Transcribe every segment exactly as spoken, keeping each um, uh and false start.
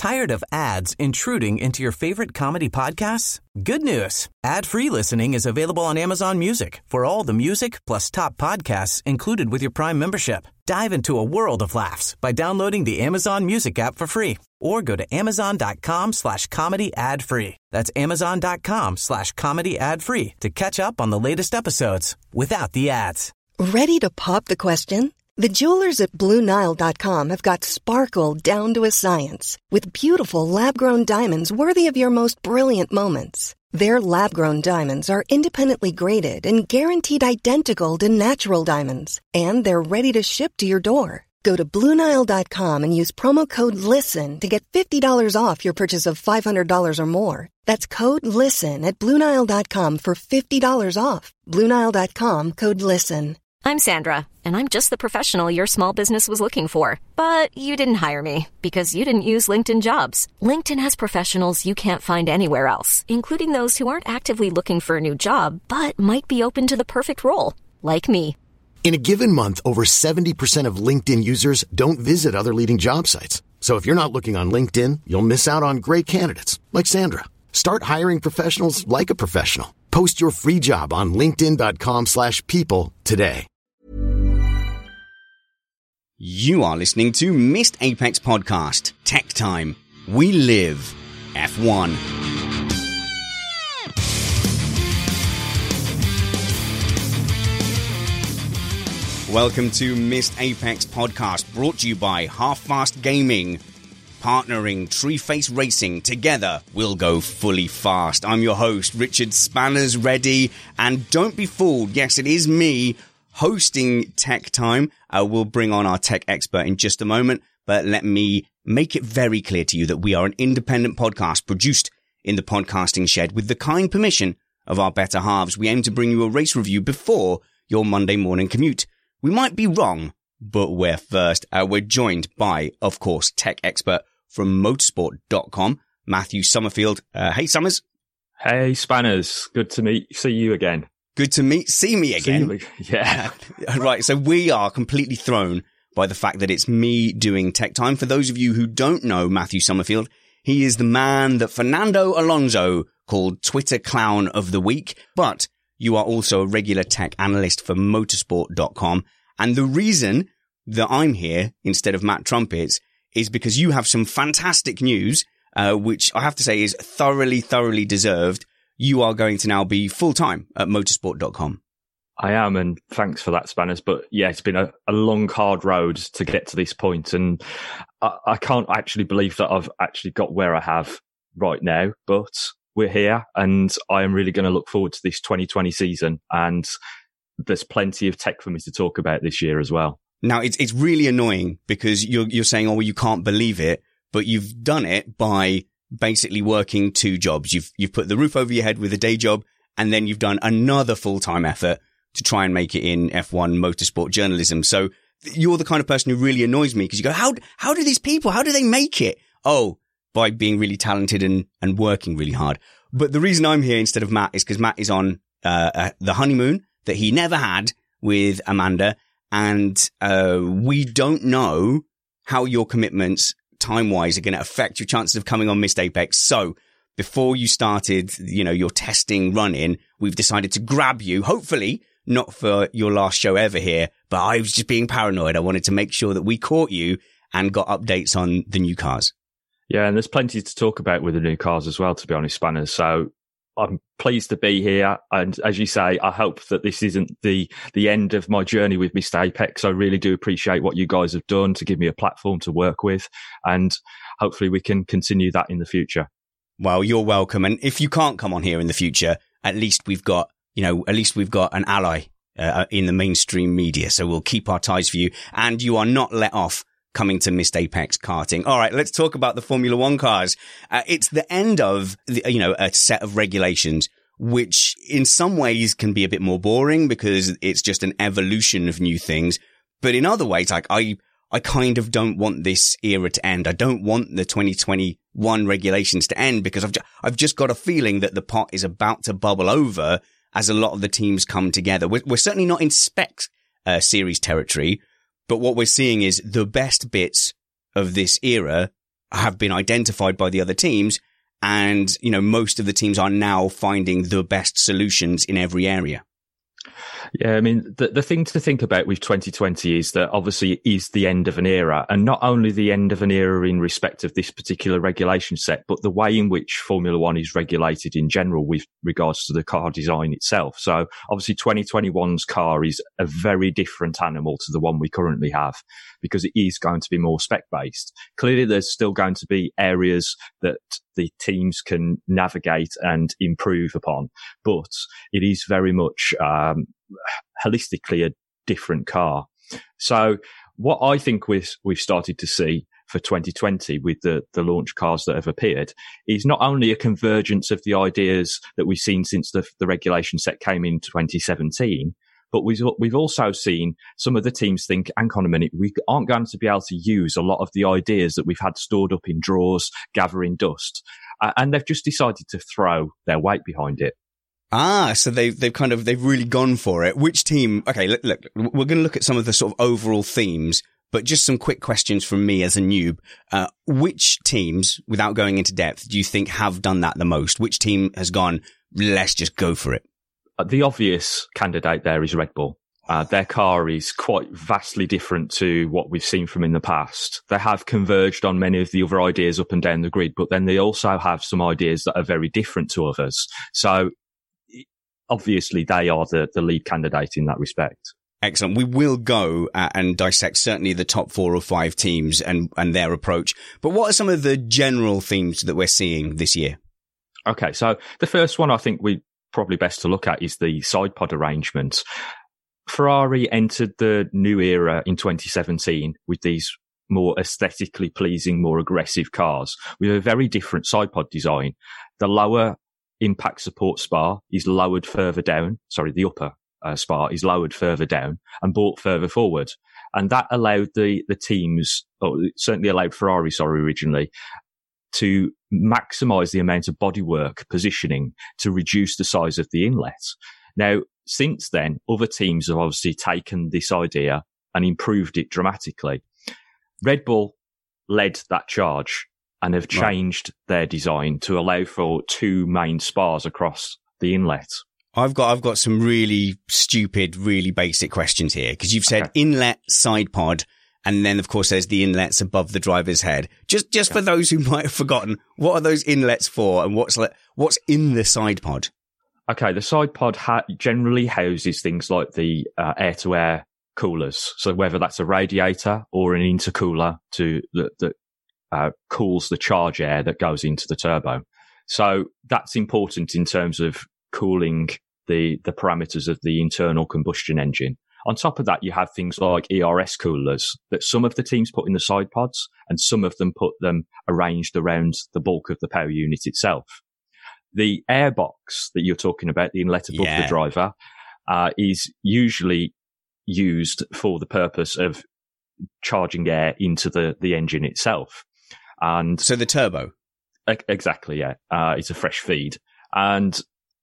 Tired of ads intruding into your favorite comedy podcasts? Good news. Ad-free listening is available on Amazon Music for all the music plus top podcasts included with your Prime membership. Dive into a world of laughs by downloading the Amazon Music app for free or go to amazon.com slash comedy ad free. That's amazon.com slash comedy ad free to catch up on the latest episodes without the ads. Ready to pop the question? The jewelers at Blue Nile dot com have got sparkle down to a science with beautiful lab-grown diamonds worthy of your most brilliant moments. Their lab-grown diamonds are independently graded and guaranteed identical to natural diamonds, and they're ready to ship to your door. Go to Blue Nile dot com and use promo code LISTEN to get fifty dollars off your purchase of five hundred dollars or more. That's code LISTEN at Blue Nile dot com for fifty dollars off. Blue Nile dot com, code LISTEN. I'm Sandra, and I'm just the professional your small business was looking for. But you didn't hire me because you didn't use LinkedIn Jobs. LinkedIn has professionals you can't find anywhere else, including those who aren't actively looking for a new job, but might be open to the perfect role, like me. In a given month, over seventy percent of LinkedIn users don't visit other leading job sites. So if you're not looking on LinkedIn, you'll miss out on great candidates, like Sandra. Start hiring professionals like a professional. Post your free job on linkedin.com slash people today. You are listening to Missed Apex Podcast, Tech Time. We live F one. Welcome to Missed Apex Podcast, brought to you by Half Fast Gaming, partnering Treeface Racing. Together, we'll go fully fast. I'm your host, Richard Spanners Ready, and don't be fooled. Yes, it is me hosting Tech Time. Uh, we'll bring on our tech expert in just a moment, but let me make it very clear to you that we are an independent podcast produced in the podcasting shed with the kind permission of our better halves. We aim to bring you a race review before your Monday morning commute. We might be wrong, but we're first. Uh, we're joined by, of course, tech expert from motorsport dot com, Matthew Summerfield. Uh, hey, Summers. Hey, Spanners. Good to meet, see you again. Good to meet, see me again. See you, yeah. Right. So we are completely thrown by the fact that it's me doing Tech Time. For those of you who don't know Matthew Summerfield, he is the man that Fernando Alonso called Twitter Clown of the Week. But you are also a regular tech analyst for motorsport dot com. And the reason that I'm here instead of Matt Trumpets is because you have some fantastic news, uh, which I have to say is thoroughly, thoroughly deserved. You are going to now be full-time at motorsport dot com. I am, and thanks for that, Spanners. But yeah, it's been a, a long, hard road to get to this point, and I, I can't actually believe that I've actually got where I have right now, but we're here, and I am really going to look forward to this twenty twenty season, and there's plenty of tech for me to talk about this year as well. Now, it's it's really annoying because you're you're saying, oh, well, you can't believe it, but you've done it by basically working two jobs. You've you've put the roof over your head with a day job, and then you've done another full-time effort to try and make it in F one motorsport journalism. So you're the kind of person who really annoys me because you go, how how do these people, how do they make it? Oh, by being really talented and, and working really hard. But the reason I'm here instead of Matt is because Matt is on uh, uh, the honeymoon that he never had with Amanda, and uh we don't know how your commitments time-wise are going to affect your chances of coming on Missed Apex. So before you started, you know, your testing run-in, we've decided to grab you, hopefully not for your last show ever here, but I was just being paranoid. I wanted to make sure that we caught you and got updates on the new cars. Yeah, and there's plenty to talk about with the new cars as well, to be honest, Spanners. So I'm pleased to be here. And as you say, I hope that this isn't the the end of my journey with Missed Apex. I really do appreciate what you guys have done to give me a platform to work with. And hopefully we can continue that in the future. Well, you're welcome. And if you can't come on here in the future, at least we've got, you know, at least we've got an ally uh, in the mainstream media. So we'll keep our ties for you. And you are not let off coming to Missed Apex karting. All right, let's talk about the Formula One cars. Uh, it's the end of, the, you know, a set of regulations, which in some ways can be a bit more boring because it's just an evolution of new things. But in other ways, like I, I kind of don't want this era to end. I don't want the twenty twenty-one regulations to end because I've, ju- I've just got a feeling that the pot is about to bubble over as a lot of the teams come together. We're, we're certainly not in spec uh, series territory. But what we're seeing is the best bits of this era have been identified by the other teams. And, you know, most of the teams are now finding the best solutions in every area. Yeah, I mean, the, the thing to think about with twenty twenty is that obviously it is the end of an era, and not only the end of an era in respect of this particular regulation set, but the way in which Formula One is regulated in general with regards to the car design itself. So obviously twenty twenty-one's car is a very different animal to the one we currently have, because it is going to be more spec-based. Clearly, there's still going to be areas that the teams can navigate and improve upon, but it is very much um, holistically a different car. So what I think we've, we've started to see for twenty twenty with the, the launch cars that have appeared is not only a convergence of the ideas that we've seen since the, the regulation set came in twenty seventeen, but we've, we've also seen some of the teams think, hang on a minute, we aren't going to be able to use a lot of the ideas that we've had stored up in drawers, gathering dust. Uh, and they've just decided to throw their weight behind it. Ah, so they've, they've kind of, they've really gone for it. Which team? Okay, look, look we're going to look at some of the sort of overall themes, but just some quick questions from me as a noob. Uh, which teams, without going into depth, do you think have done that the most? Which team has gone, let's just go for it? The obvious candidate there is Red Bull. Uh, their car is quite vastly different to what we've seen from in the past. They have converged on many of the other ideas up and down the grid, but then they also have some ideas that are very different to others. So obviously they are the, the lead candidate in that respect. Excellent. We will go uh, and dissect certainly the top four or five teams and, and their approach. But what are some of the general themes that we're seeing this year? Okay, so the first one I think we probably best to look at is the side pod arrangement. Ferrari entered the new era in twenty seventeen with these more aesthetically pleasing, more aggressive cars with a very different side pod design. The lower impact support spar is lowered further down. Sorry, the upper uh, spar is lowered further down and brought further forward. And that allowed the, the teams, or certainly allowed Ferrari, sorry, originally, to maximize the amount of bodywork positioning to reduce the size of the inlet. Now, since then, other teams have obviously taken this idea and improved it dramatically. Red Bull led that charge and have changed right. their design to allow for two main spars across the inlet. I've got, I've got some really stupid, really basic questions here, because you've said okay. inlet, side pod, and then of course there's the inlets above the driver's head. Just, just okay. for those who might have forgotten, what are those inlets for, and what's like, what's in the side pod? Okay, the side pod ha- generally houses things like the uh, air-to-air coolers. So whether that's a radiator or an intercooler to that, that uh, cools the charge air that goes into the turbo. So that's important in terms of cooling the the parameters of the internal combustion engine. On top of that, you have things like E R S coolers that some of the teams put in the side pods, and some of them put them arranged around the bulk of the power unit itself. The airbox that you're talking about, the inlet above yeah. the driver, uh, is usually used for the purpose of charging air into the, the engine itself. And so the turbo? Exactly, yeah. Uh, it's a fresh feed. And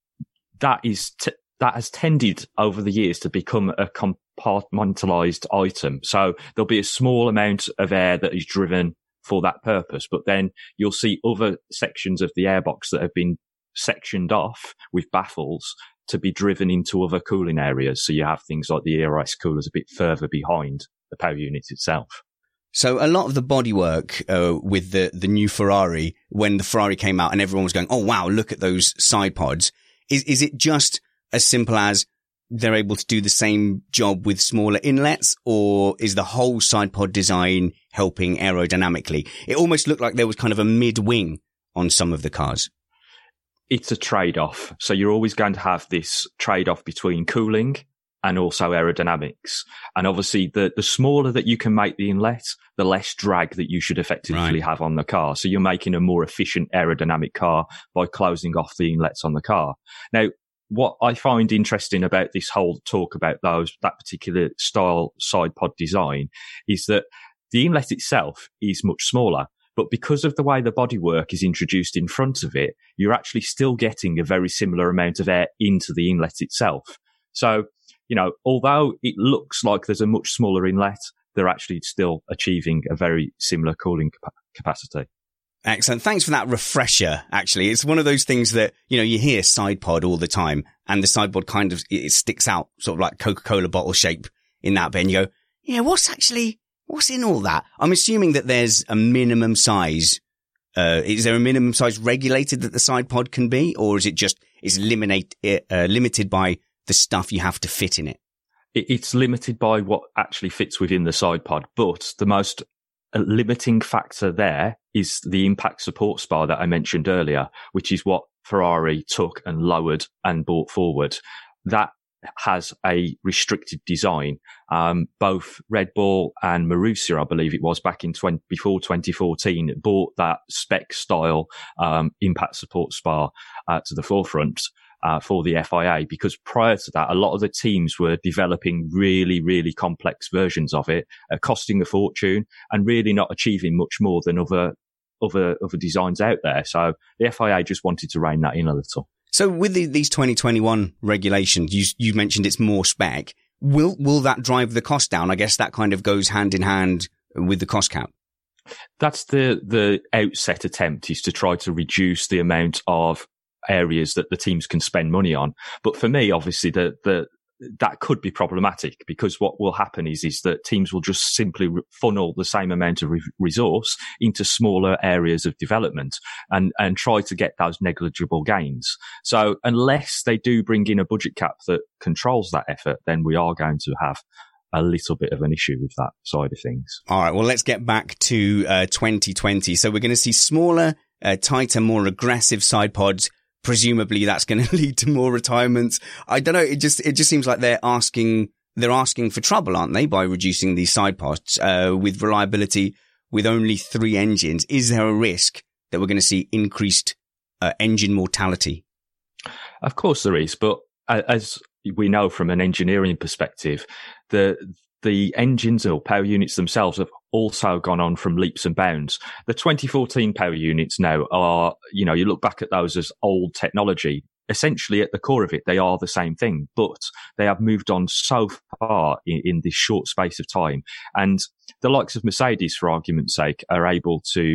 that is t- that has tended over the years to become a compartmentalized item. So there'll be a small amount of air that is driven for that purpose, but then you'll see other sections of the airbox that have been sectioned off with baffles to be driven into other cooling areas. So you have things like the E R S coolers a bit further behind the power unit itself. So a lot of the bodywork uh, with the, the new Ferrari, when the Ferrari came out and everyone was going, oh, wow, look at those side pods. Is, is it just as simple as they're able to do the same job with smaller inlets, or is the whole side pod design helping aerodynamically? It almost looked like there was kind of a mid-wing on some of the cars. It's a trade-off. So you're always going to have this trade-off between cooling and also aerodynamics. And obviously, the, the smaller that you can make the inlet, the less drag that you should effectively right. have on the car. So you're making a more efficient aerodynamic car by closing off the inlets on the car. Now, what I find interesting about this whole talk about those, that particular style side pod design is that the inlet itself is much smaller. But because of the way the bodywork is introduced in front of it, you're actually still getting a very similar amount of air into the inlet itself. So, you know, although it looks like there's a much smaller inlet, they're actually still achieving a very similar cooling cap- capacity. Excellent. Thanks for that refresher, actually. It's one of those things that, you know, you hear side pod all the time, and the side pod kind of, it sticks out sort of like Coca-Cola bottle shape in that bit. And you go, yeah, what's actually, what's in all that? I'm assuming that there's a minimum size. Uh, is there a minimum size regulated that the side pod can be, or is it just, is eliminate, uh, limited by the stuff you have to fit in it? It's limited by what actually fits within the side pod, but the most limiting factor there is the impact support spar that I mentioned earlier, which is what Ferrari took and lowered and brought forward. That has a restricted design. Um, both Red Bull and Marussia, I believe it was back in twenty, before twenty fourteen, brought that spec style um, impact support spar uh, to the forefront. Uh, for the F I A, because prior to that, a lot of the teams were developing really, really complex versions of it, uh, costing a fortune and really not achieving much more than other, other, other designs out there. So the F I A just wanted to rein that in a little. So with the, these twenty twenty-one regulations, you, you mentioned it's more spec. Will, will that drive the cost down? I guess that kind of goes hand in hand with the cost cap. That's the, the outset attempt, is to try to reduce the amount of areas that the teams can spend money on. But for me, obviously, the, the, that could be problematic, because what will happen is, is that teams will just simply funnel the same amount of re- resource into smaller areas of development and, and try to get those negligible gains. So unless they do bring in a budget cap that controls that effort, then we are going to have a little bit of an issue with that side of things. All right. Well, let's get back to uh, twenty twenty. So we're going to see smaller, uh, tighter, more aggressive side pods. Presumably that's going to lead to more retirements. I don't know. It just, it just seems like they're asking, they're asking for trouble, aren't they? By reducing these side pods, uh, with reliability, with only three engines. Is there a risk that we're going to see increased, uh, engine mortality? Of course there is. But as we know from an engineering perspective, the, the engines or power units themselves have also gone on from leaps and bounds. The twenty fourteen power units now are, you know, you look back at those as old technology. Essentially, at the core of it, they are the same thing, but they have moved on so far in, in this short space of time. And the likes of Mercedes, for argument's sake, are able to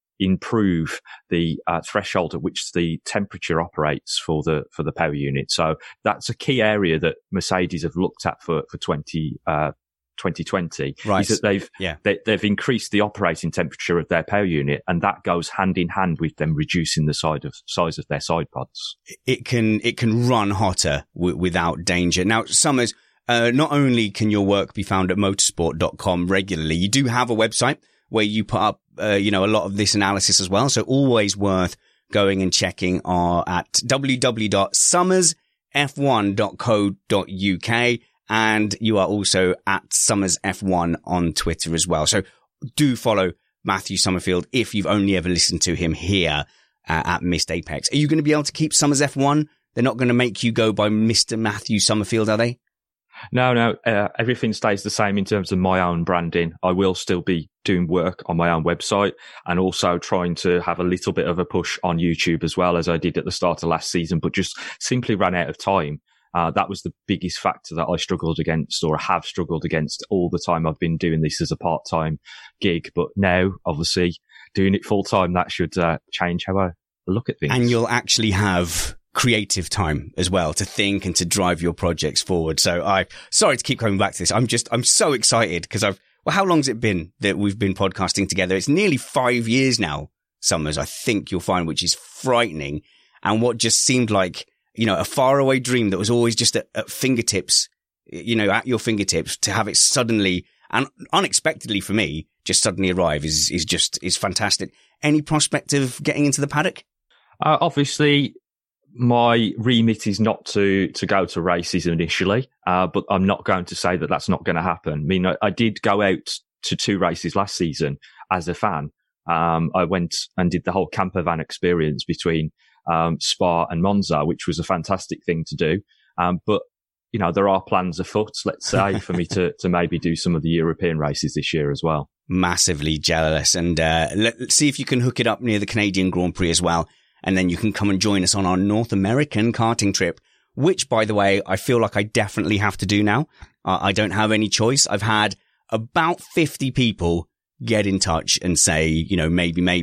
improve the uh, threshold at which the temperature operates for the for the power unit. So that's a key area that Mercedes have looked at for for twenty uh twenty twenty, right. Is that they've yeah. they, they've increased the operating temperature of their power unit, and that goes hand in hand with them reducing the side of size of their side pods. It can it can run hotter w- without danger. Now, Summers, uh, not only can your work be found at motorsport dot com regularly, you do have a website where you put up uh, you know a lot of this analysis as well. So always worth going and checking are at w w w dot summers f one dot co dot u k. And you are also at Summers F one on Twitter as well. So do follow Matthew Summerfield if you've only ever listened to him here uh, at Missed Apex. Are you going to be able to keep Summers F one? They're not going to make you go by Mister Matthew Summerfield, are they? No, no. Uh, everything stays the same in terms of my own branding. I will still be doing work on my own website and also trying to have a little bit of a push on YouTube as well, as I did at the start of last season, but just simply ran out of time. Uh, that was the biggest factor that I struggled against, or have struggled against all the time I've been doing this as a part-time gig. But now, obviously, doing it full-time, that should uh, change how I look at things. And you'll actually have creative time as well to think and to drive your projects forward. So I, sorry to keep coming back to this. I'm just, I'm so excited because I've, well, how long's it been that we've been podcasting together? It's nearly five years now, Summers, I think you'll find, which is frightening. And what just seemed like, you know, a faraway dream that was always just at, at fingertips, you know, at your fingertips, to have it suddenly and unexpectedly for me, just suddenly arrive is, is just, is fantastic. Any prospect of getting into the paddock? Uh, obviously, my remit is not to, to go to races initially, uh, but I'm not going to say that that's not going to happen. I mean, I, I did go out to two races last season as a fan. Um, I went and did the whole camper van experience between Um, Spa and Monza, which was a fantastic thing to do. Um, but, you know, there are plans afoot, let's say, for me to, to maybe do some of the European races this year as well. Massively jealous. And, uh, let, let's see if you can hook it up near the Canadian Grand Prix as well. And then you can come and join us on our North American karting trip, which, by the way, I feel like I definitely have to do now. Uh, I don't have any choice. I've had about fifty people get in touch and say, you know, maybe, maybe.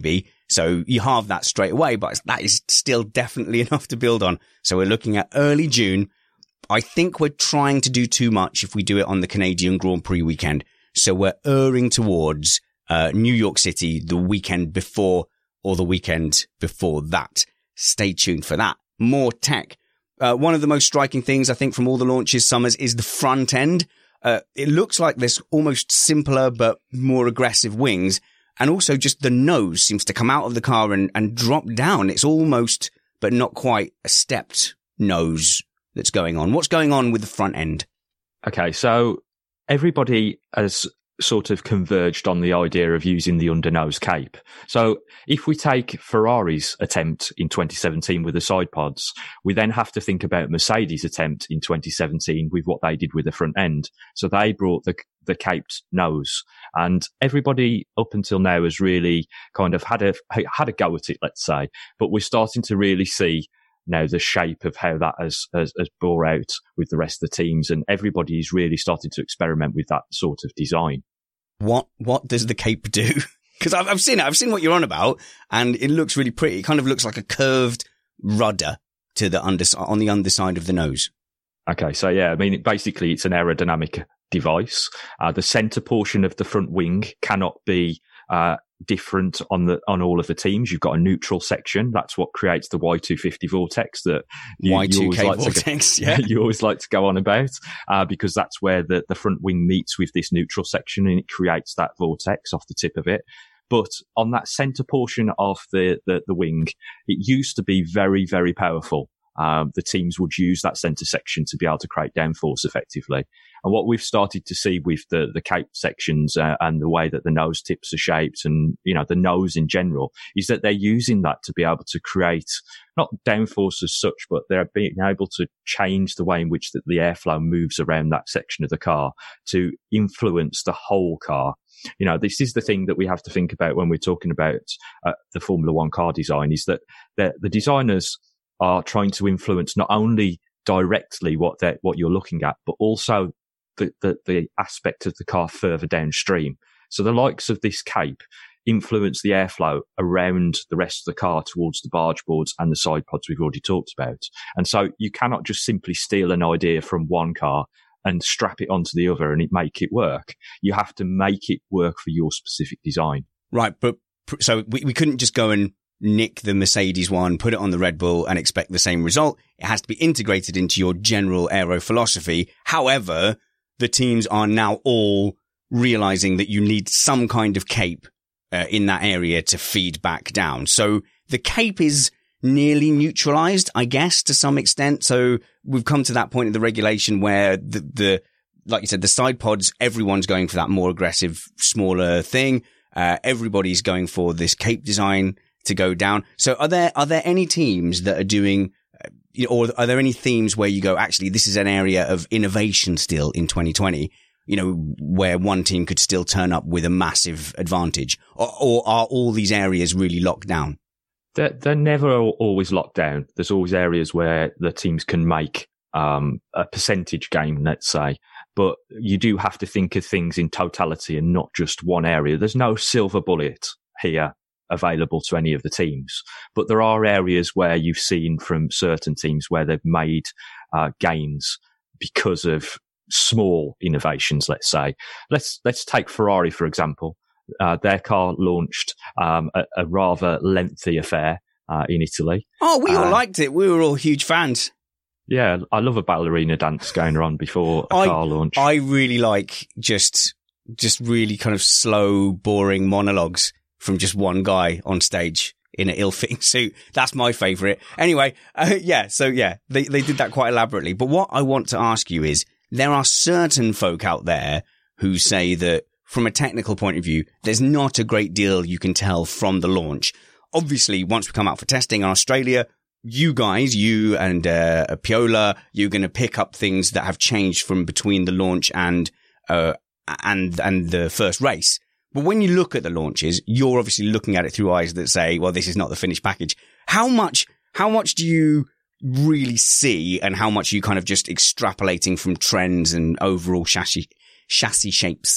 So you halve that straight away, but that is still definitely enough to build on. So we're looking at early June. I think we're trying to do too much if we do it on the Canadian Grand Prix weekend. So we're erring towards uh, New York City the weekend before or the weekend before that. Stay tuned for that. More tech. Uh, one of the most striking things, I think, from all the launches, Summers, is the front end. Uh, it looks like there's almost simpler but more aggressive wings. And also just the nose seems to come out of the car and, and drop down. It's almost, but not quite, a stepped nose that's going on. What's going on with the front end? Okay, so everybody has sort of converged on the idea of using the undernose cape. So if we take Ferrari's attempt in twenty seventeen with the side pods, we then have to think about Mercedes' attempt in twenty seventeen with what they did with the front end. So they brought the the caped nose, and everybody up until now has really kind of had a had a go at it, let's say. But we're starting to really see now the shape of how that has, has, has bore out with the rest of the teams, and everybody is really starting to experiment with that sort of design. What what does the cape do? Because I've, I've seen it. I've seen what you're on about, and it looks really pretty. It kind of looks like a curved rudder to the under, on the underside of the nose. Okay, so yeah, I mean, it, basically it's an aerodynamic device. Uh, the centre portion of the front wing cannot be uh, different on the on all of the teams. You've got a neutral section. That's what creates the Y two fifty vortex that you, Y two K you always like vortex, to, yeah. you always like to go on about, uh, because that's where the, the front wing meets with this neutral section, and it creates that vortex off the tip of it. But on that centre portion of the, the, the wing, it used to be very, very powerful. Um, the teams would use that centre section to be able to create downforce effectively. And what we've started to see with the, the cape sections uh, and the way that the nose tips are shaped and, you know, the nose in general is that they're using that to be able to create not downforce as such, but they're being able to change the way in which the, the airflow moves around that section of the car to influence the whole car. You know, this is the thing that we have to think about when we're talking about uh, the Formula One car design, is that the, the designers are trying to influence not only directly what they what you're looking at, but also the, the, the aspect of the car further downstream. So the likes of this cape influence the airflow around the rest of the car towards the barge boards and the side pods we've already talked about. And so you cannot just simply steal an idea from one car and strap it onto the other and it make it work. You have to make it work for your specific design. Right, but so we, we couldn't just go and nick the Mercedes one, put it on the Red Bull and expect the same result. It has to be integrated into your general aero philosophy. However, the teams are now all realizing that you need some kind of cape uh, in that area to feed back down. So the cape is nearly neutralized, I guess, to some extent. So we've come to that point in the regulation where the, the, like you said, the side pods, everyone's going for that more aggressive, smaller thing. Uh, everybody's going for this cape design to go down. So are there, are there any teams that are doing, uh, or are there any themes where you go, actually, this is an area of innovation still in twenty twenty, you know, where one team could still turn up with a massive advantage? Or, or are all these areas really locked down? They're, they're never always locked down. There's always areas where the teams can make um, a percentage gain, let's say. But you do have to think of things in totality and not just one area. There's no silver bullet here available to any of the teams. But there are areas where you've seen from certain teams where they've made uh, gains because of small innovations, let's say. Let's let's take Ferrari, for example. Uh, their car launched um, a, a rather lengthy affair uh, in Italy. Oh, we all uh, liked it. We were all huge fans. Yeah, I love a ballerina dance going on before a I, car launch. I really like just just really kind of slow, boring monologues from just one guy on stage in an ill-fitting suit. That's my favourite. Anyway, uh, yeah, so yeah, they, they did that quite elaborately. But what I want to ask you is, there are certain folk out there who say that from a technical point of view, there's not a great deal you can tell from the launch. Obviously, once we come out for testing in Australia, you guys, you and uh, Piola, you're going to pick up things that have changed from between the launch and uh, and and the first race. But when you look at the launches, you're obviously looking at it through eyes that say, well, this is not the finished package. How much, how much do you really see, and how much are you kind of just extrapolating from trends and overall chassis, chassis shapes?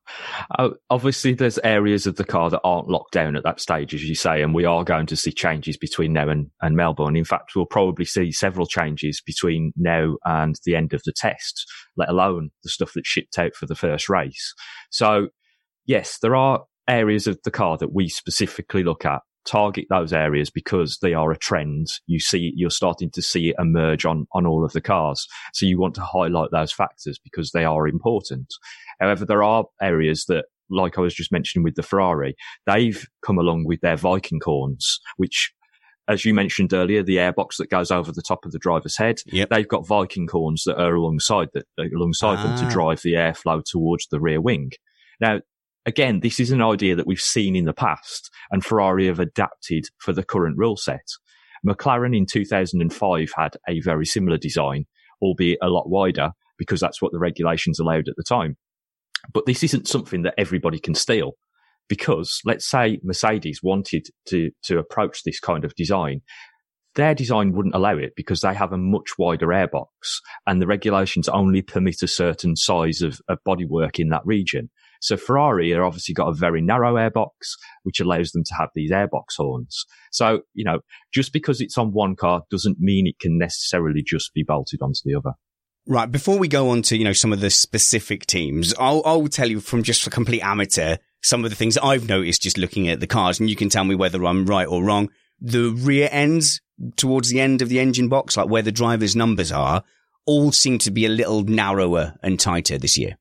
Uh, obviously, there's areas of the car that aren't locked down at that stage, as you say, and we are going to see changes between now and, and Melbourne. In fact, we'll probably see several changes between now and the end of the test, let alone the stuff that's shipped out for the first race. So, yes, there are areas of the car that we specifically look at. Target those areas because they are a trend. You see, you're starting to see it emerge on, on all of the cars. So you want to highlight those factors because they are important. However, there are areas that, like I was just mentioning with the Ferrari, they've come along with their Viking horns, which, as you mentioned earlier, the airbox that goes over the top of the driver's head, yep. They've got Viking horns that are alongside that, alongside ah. them to drive the airflow towards the rear wing. Now, again, this is an idea that we've seen in the past, and Ferrari have adapted for the current rule set. McLaren in two thousand five had a very similar design, albeit a lot wider, because that's what the regulations allowed at the time. But this isn't something that everybody can steal, because let's say Mercedes wanted to, to approach this kind of design. Their design wouldn't allow it because they have a much wider airbox, and the regulations only permit a certain size of, of bodywork in that region. So Ferrari have obviously got a very narrow airbox, which allows them to have these airbox horns. So, you know, just because it's on one car doesn't mean it can necessarily just be bolted onto the other. Right. Before we go on to, you know, some of the specific teams, I'll, I'll tell you from just a complete amateur, some of the things I've noticed just looking at the cars, and you can tell me whether I'm right or wrong. The rear ends towards the end of the engine box, like where the driver's numbers are, all seem to be a little narrower and tighter this year.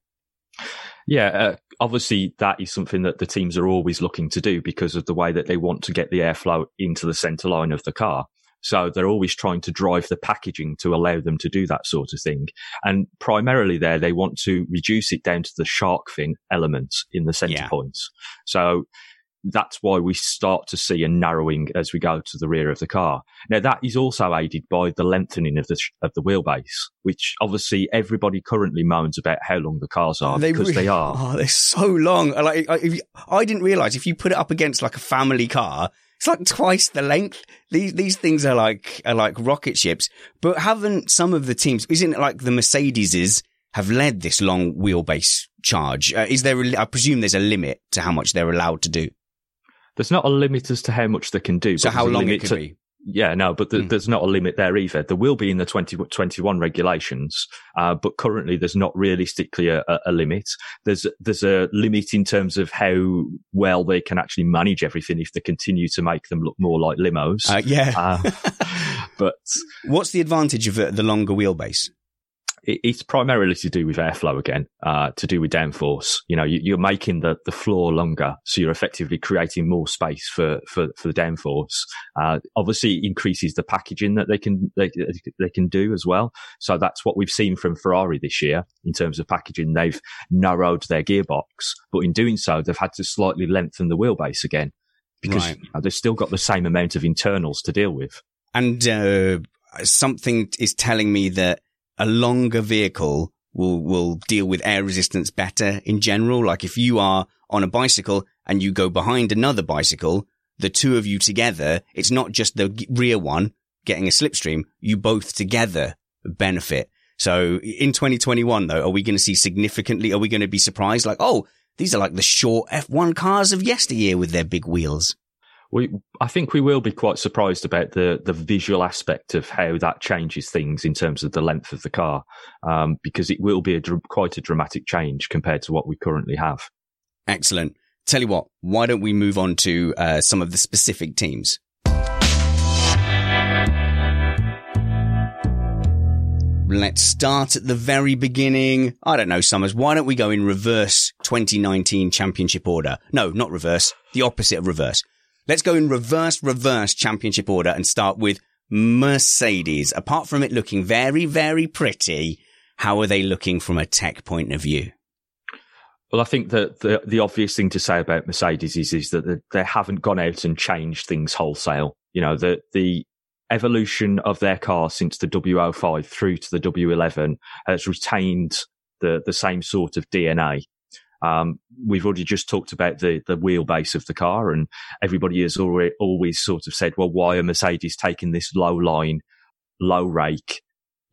Yeah, uh, obviously that is something that the teams are always looking to do because of the way that they want to get the airflow into the centre line of the car. So they're always trying to drive the packaging to allow them to do that sort of thing. And primarily there, they want to reduce it down to the shark fin element in the centre yeah. points. So that's why we start to see a narrowing as we go to the rear of the car. Now, that is also aided by the lengthening of the of the wheelbase, which obviously everybody currently moans about how long the cars are they because really, they are. Oh, they're so long. Like, I, if you, I didn't realise if you put it up against like a family car, it's like twice the length. These these things are like are like rocket ships. But haven't some of the teams? Isn't it like the Mercedeses have led this long wheelbase charge? Uh, is there? A, I presume there's a limit to how much they're allowed to do. There's not a limit as to how much they can do. So how long it could to, be? Yeah, no, but the, mm. there's not a limit there either. There will be in the twenty twenty-one regulations, uh, but currently there's not realistically a, a, a limit. There's there's a limit in terms of how well they can actually manage everything if they continue to make them look more like limos. Uh, yeah. uh, but what's the advantage of the longer wheelbase? It's primarily to do with airflow again, uh, to do with downforce. You know, you're making the, the floor longer, so you're effectively creating more space for, for, for the downforce. Uh, obviously it increases the packaging that they can, they, they can do as well. So that's what we've seen from Ferrari this year in terms of packaging. They've narrowed their gearbox, but in doing so, they've had to slightly lengthen the wheelbase again because right. you know, they've still got the same amount of internals to deal with. And, uh, something is telling me that a longer vehicle will, will deal with air resistance better in general. Like if you are on a bicycle and you go behind another bicycle, the two of you together, it's not just the rear one getting a slipstream. You both together benefit. So in twenty twenty-one though, are we going to see significantly, are we going to be surprised? Like, oh, these are like the short F one cars of yesteryear with their big wheels. We, I think we will be quite surprised about the, the visual aspect of how that changes things in terms of the length of the car, um, because it will be a, quite a dramatic change compared to what we currently have. Excellent. Tell you what, why don't we move on to uh, some of the specific teams? Let's start at the very beginning. I don't know, Summers. Why don't we go in reverse twenty nineteen championship order? No, not reverse. The opposite of reverse. Let's go in reverse, reverse championship order and start with Mercedes. Apart from it looking very, very pretty, how are they looking from a tech point of view? Well, I think that the, the obvious thing to say about Mercedes is, is that they haven't gone out and changed things wholesale. You know, the, the evolution of their car since the W oh five through to the W eleven has retained the, the same sort of D N A. Um, we've already just talked about the, the wheelbase of the car, and everybody has already, always sort of said, well, why are Mercedes taking this low line, low rake,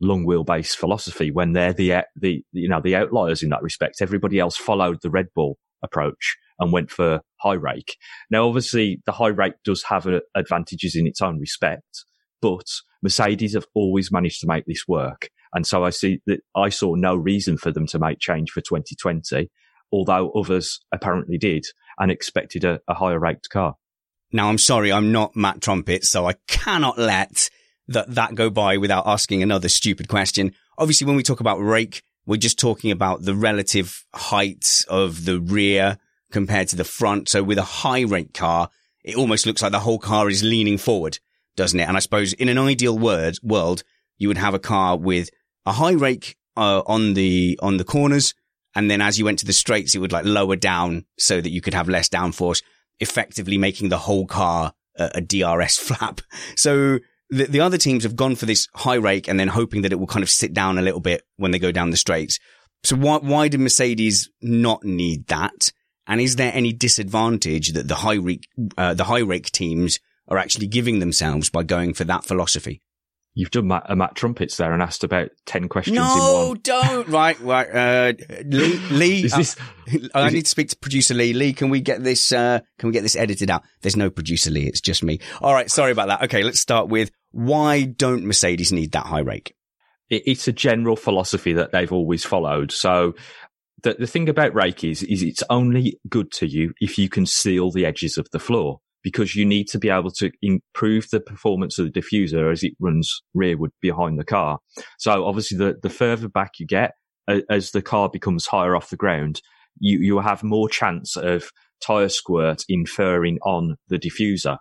long wheelbase philosophy when they're the, the, you know, the outliers in that respect. Everybody else followed the Red Bull approach and went for high rake. Now, obviously, the high rake does have a, advantages in its own respect, but Mercedes have always managed to make this work. And so I see that I saw no reason for them to make change for twenty twenty, although others apparently did and expected a, a higher raked car. Now, I'm sorry, I'm not Matt Trumpet, so I cannot let that, that go by without asking another stupid question. Obviously, when we talk about rake, we're just talking about the relative height of the rear compared to the front. So with a high rake car, it almost looks like the whole car is leaning forward, doesn't it? And I suppose in an ideal word, world, you would have a car with a high rake uh, on the on the corners, and then as you went to the straights, it would like lower down so that you could have less downforce, effectively making the whole car a, a D R S flap. So the, the other teams have gone for this high rake and then hoping that it will kind of sit down a little bit when they go down the straights. So why why did Mercedes not need that? And is there any disadvantage that the high rake, uh, the high rake teams are actually giving themselves by going for that philosophy? You've done Matt, uh, Matt Trumpets there and asked about ten questions no, in one. No, don't. Right, right. Uh, Lee, Lee is this, uh, I need it, to speak to producer Lee. Lee, can we get this, uh, can we get this edited out? There's no producer Lee. It's just me. All right. Sorry about that. Okay. Let's start with why don't Mercedes need that high rake? It, it's a general philosophy that they've always followed. So the, the thing about rake is, is it's only good to you if you can seal the edges of the floor, because you need to be able to improve the performance of the diffuser as it runs rearward behind the car. So obviously the, the further back you get, uh, as the car becomes higher off the ground, you, you have more chance of tyre squirt inferring on the diffuser.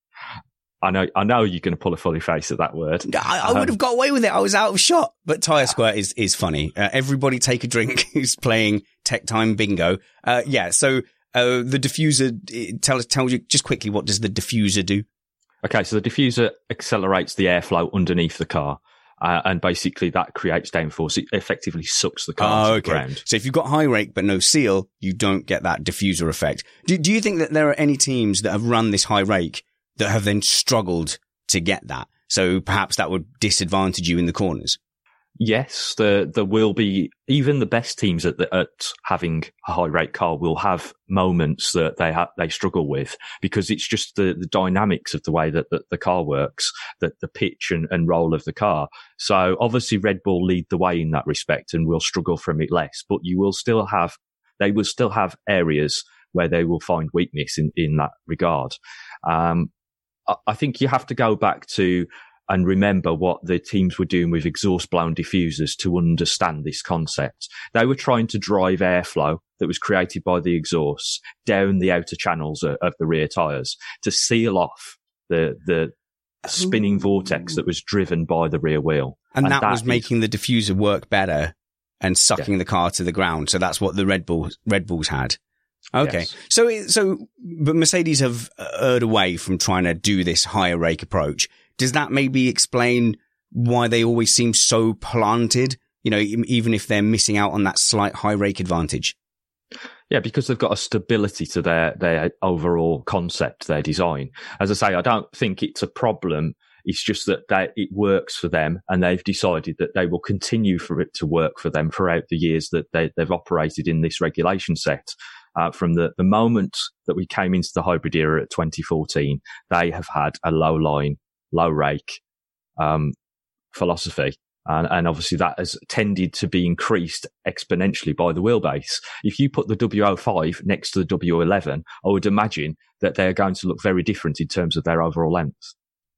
I know, I know you're going to pull a funny face at that word. I, I would have got away with it. I was out of shot, but tyre squirt is, is funny. Uh, everybody take a drink who's playing Tech Time Bingo. Uh, yeah. So, Uh, the diffuser, tell us, tell you just quickly, what does the diffuser do? Okay, so the diffuser accelerates the airflow underneath the car, uh, and basically that creates downforce. It effectively sucks the car oh, to okay. the ground. So if you've got high rake but no seal, you don't get that diffuser effect. Do, do you think that there are any teams that have run this high rake that have then struggled to get that? So perhaps that would disadvantage you in the corners. Yes, there there will be, even the best teams at the, at having a high rake car will have moments that they ha- they struggle with, because it's just the, the dynamics of the way that the, the car works, that the pitch and, and roll of the car. So obviously Red Bull lead the way in that respect and will struggle from it less, but you will still have, they will still have areas where they will find weakness in, in that regard. Um, I, I think you have to go back to and remember what the teams were doing with exhaust-blown diffusers to understand this concept. They were trying to drive airflow that was created by the exhausts down the outer channels of, of the rear tyres to seal off the the spinning Ooh. vortex that was driven by the rear wheel. And, and that, that was is, making the diffuser work better and sucking yeah. the car to the ground. So that's what the Red Bull Red Bulls had. Okay. Yes. So, so, but Mercedes have erred away from trying to do this higher rake approach. Does that maybe explain why they always seem so planted, you know, even if they're missing out on that slight high rake advantage? Yeah, because they've got a stability to their, their overall concept, their design. As I say, I don't think it's a problem. It's just that they, it works for them, and they've decided that they will continue for it to work for them throughout the years that they, they've operated in this regulation set. Uh, from the, the moment that we came into the hybrid era at twenty fourteen, they have had a low line, low rake um, philosophy. And, and obviously that has tended to be increased exponentially by the wheelbase. If you put the W oh five next to the W eleven, I would imagine that they're going to look very different in terms of their overall length.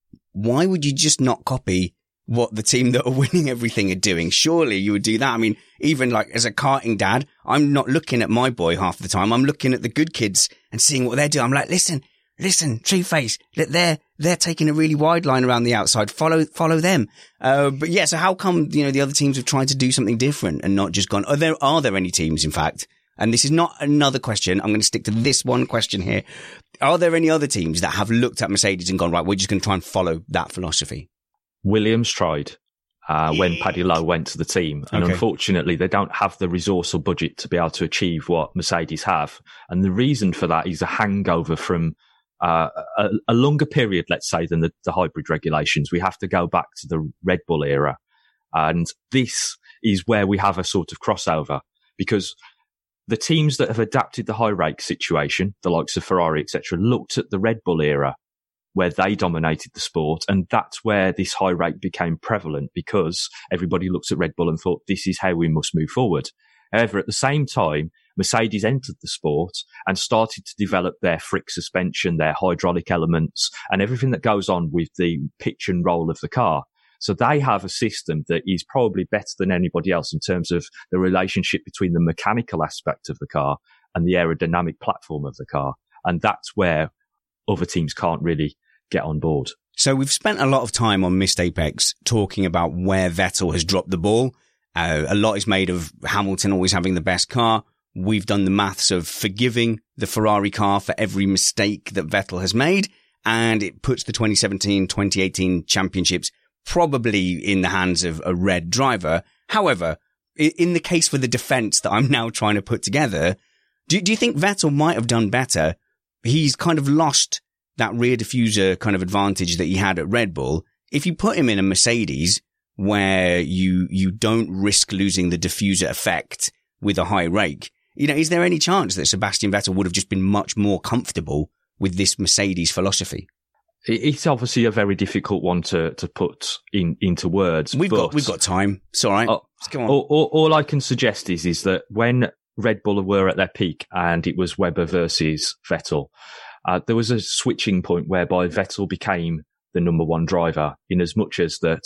Why would you just not copy what the team that are winning everything are doing? Surely you would do that. I mean, even like as a karting dad, I'm not looking at my boy half the time. I'm looking at the good kids and seeing what they're doing. I'm like, listen, listen, Tree Face, they're, they're taking a really wide line around the outside. Follow, follow them. Uh, but yeah, so how come, you know, the other teams have tried to do something different and not just gone, are there, are there any teams, in fact? And this is not another question. I'm going to stick to this one question here. Are there any other teams that have looked at Mercedes and gone, right, we're just going to try and follow that philosophy? Williams tried uh, when Paddy Lowe went to the team. And okay. unfortunately, they don't have the resource or budget to be able to achieve what Mercedes have. And the reason for that is a hangover from uh, a, a longer period, let's say, than the, the hybrid regulations. We have to go back to the Red Bull era. And this is where we have a sort of crossover, because the teams that have adapted the high rake situation, the likes of Ferrari, et cetera, looked at the Red Bull era where they dominated the sport. And that's where this high rake became prevalent, because everybody looked at Red Bull and thought, this is how we must move forward. However, at the same time, Mercedes entered the sport and started to develop their Frick suspension, their hydraulic elements, and everything that goes on with the pitch and roll of the car. So they have a system that is probably better than anybody else in terms of the relationship between the mechanical aspect of the car and the aerodynamic platform of the car. And that's where other teams can't really get on board. So we've spent a lot of time on Missed Apex talking about where Vettel has dropped the ball. Uh, a lot is made of Hamilton always having the best car. We've done the maths of forgiving the Ferrari car for every mistake that Vettel has made. And it puts the twenty seventeen twenty eighteen championships probably in the hands of a red driver. However, in the case for the defense that I'm now trying to put together, do, do you think Vettel might have done better? He's kind of lost that rear diffuser kind of advantage that he had at Red Bull. If you put him in a Mercedes where you, you don't risk losing the diffuser effect with a high rake, you know, is there any chance that Sebastian Vettel would have just been much more comfortable with this Mercedes philosophy? It's obviously a very difficult one to, to put in, into words. We've but got, we've got time. It's all right. Uh, Let's go on. All, all, all I can suggest is, is that when Red Bull were at their peak and it was Webber versus Vettel, uh, there was a switching point whereby Vettel became the number one driver, in as much as that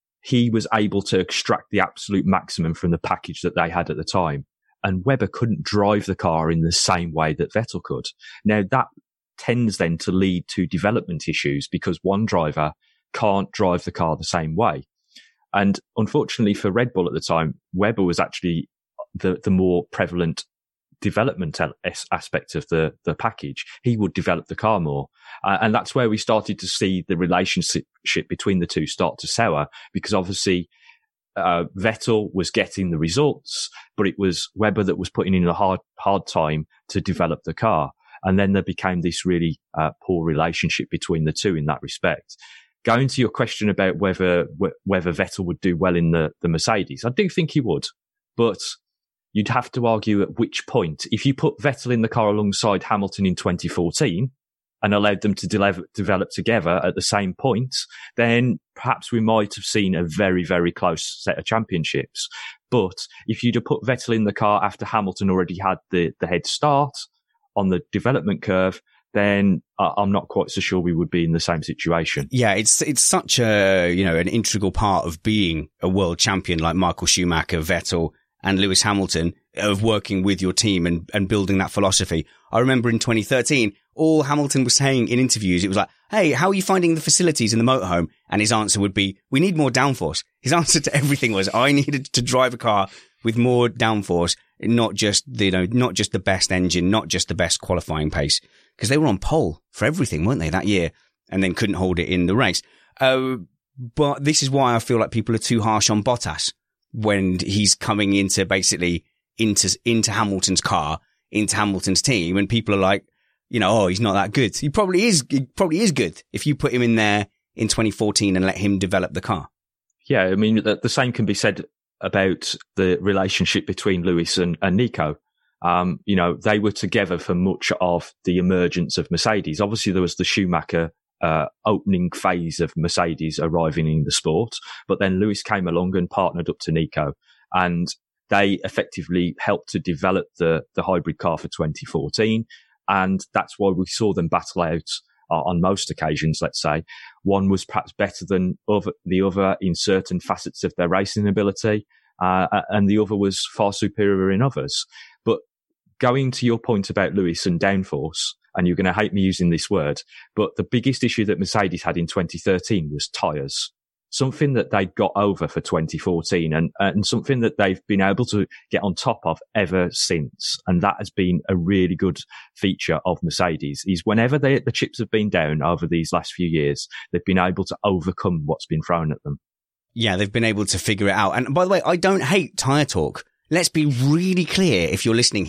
he was able to extract the absolute maximum from the package that they had at the time. And Webber couldn't drive the car in the same way that Vettel could. Now that tends then to lead to development issues, because one driver can't drive the car the same way. And unfortunately for Red Bull at the time, Webber was actually the, the more prevalent development aspect of the, the package. He would develop the car more. Uh, and that's where we started to see the relationship between the two start to sour, because obviously uh, Vettel was getting the results, but it was Webber that was putting in a hard, hard time to develop the car. And then there became this really uh, poor relationship between the two in that respect. Going to your question about whether whether Vettel would do well in the, the Mercedes, I do think he would. But you'd have to argue at which point. If you put Vettel in the car alongside Hamilton in twenty fourteen and allowed them to de- develop together at the same point, then perhaps we might have seen a very, very close set of championships. But if you'd have put Vettel in the car after Hamilton already had the, the head start on the development curve, then uh, I'm not quite so sure we would be in the same situation. Yeah, it's it's such a, you know, an integral part of being a world champion like Michael Schumacher, Vettel and Lewis Hamilton, of working with your team and, and building that philosophy. I remember in twenty thirteen, all Hamilton was saying in interviews, it was like, hey, how are you finding the facilities in the motorhome? And his answer would be, we need more downforce. His answer to everything was, I needed to drive a car with more downforce, not just, the, you know, not just the best engine, not just the best qualifying pace, because they were on pole for everything, weren't they, that year, and then couldn't hold it in the race. Uh, but this is why I feel like people are too harsh on Bottas when he's coming into basically into, into Hamilton's car, into Hamilton's team, and people are like, you know, oh, he's not that good. He probably is, he probably is good if you put him in there in twenty fourteen and let him develop the car. Yeah, I mean, the, the same can be said about the relationship between Lewis and, and Nico. Um, you know, they were together for much of the emergence of Mercedes. Obviously, there was the Schumacher uh, opening phase of Mercedes arriving in the sport, but then Lewis came along and partnered up to Nico, and they effectively helped to develop the, the hybrid car for twenty fourteen. And that's why we saw them battle out uh, on most occasions, let's say. One was perhaps better than other, the other in certain facets of their racing ability, uh, and the other was far superior in others. But going to your point about Lewis and downforce, and you're going to hate me using this word, but the biggest issue that Mercedes had in twenty thirteen was tyres. Something that they got over for twenty fourteen, and, and something that they've been able to get on top of ever since. And that has been a really good feature of Mercedes, is whenever they, the chips have been down over these last few years, they've been able to overcome what's been thrown at them. Yeah, they've been able to figure it out. And by the way, I don't hate tyre talk. Let's be really clear if you're listening here.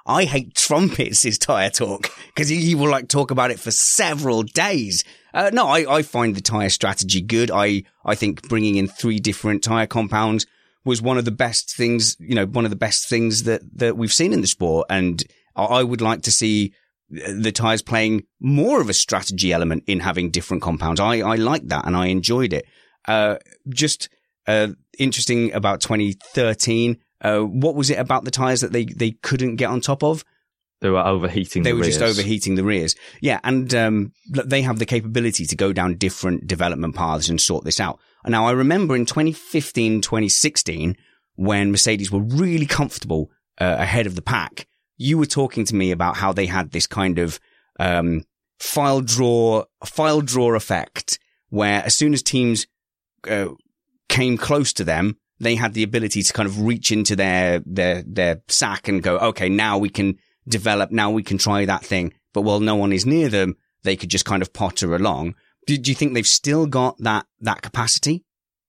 I hate trumpets his tyre talk because he, he will like talk about it for several days. Uh, no, I, I find the tyre strategy good. I, I think bringing in three different tyre compounds was one of the best things, you know, one of the best things that, that we've seen in the sport. And I would like to see the tyres playing more of a strategy element in having different compounds. I, I like that and I enjoyed it. Uh, just, uh, interesting about twenty thirteen. Uh, what was it about the tyres that they, they couldn't get on top of? They were overheating they the were rears. just overheating the rears. Yeah. And, um, they have the capability to go down different development paths and sort this out. Now, I remember in twenty fifteen, twenty sixteen, when Mercedes were really comfortable, uh, ahead of the pack, you were talking to me about how they had this kind of, um, file draw, file draw effect where as soon as teams, uh, came close to them, they had the ability to kind of reach into their, their, their sack and go, okay, now we can develop, now we can try that thing. But while no one is near them, they could just kind of potter along. Do, do you think they've still got that, that capacity?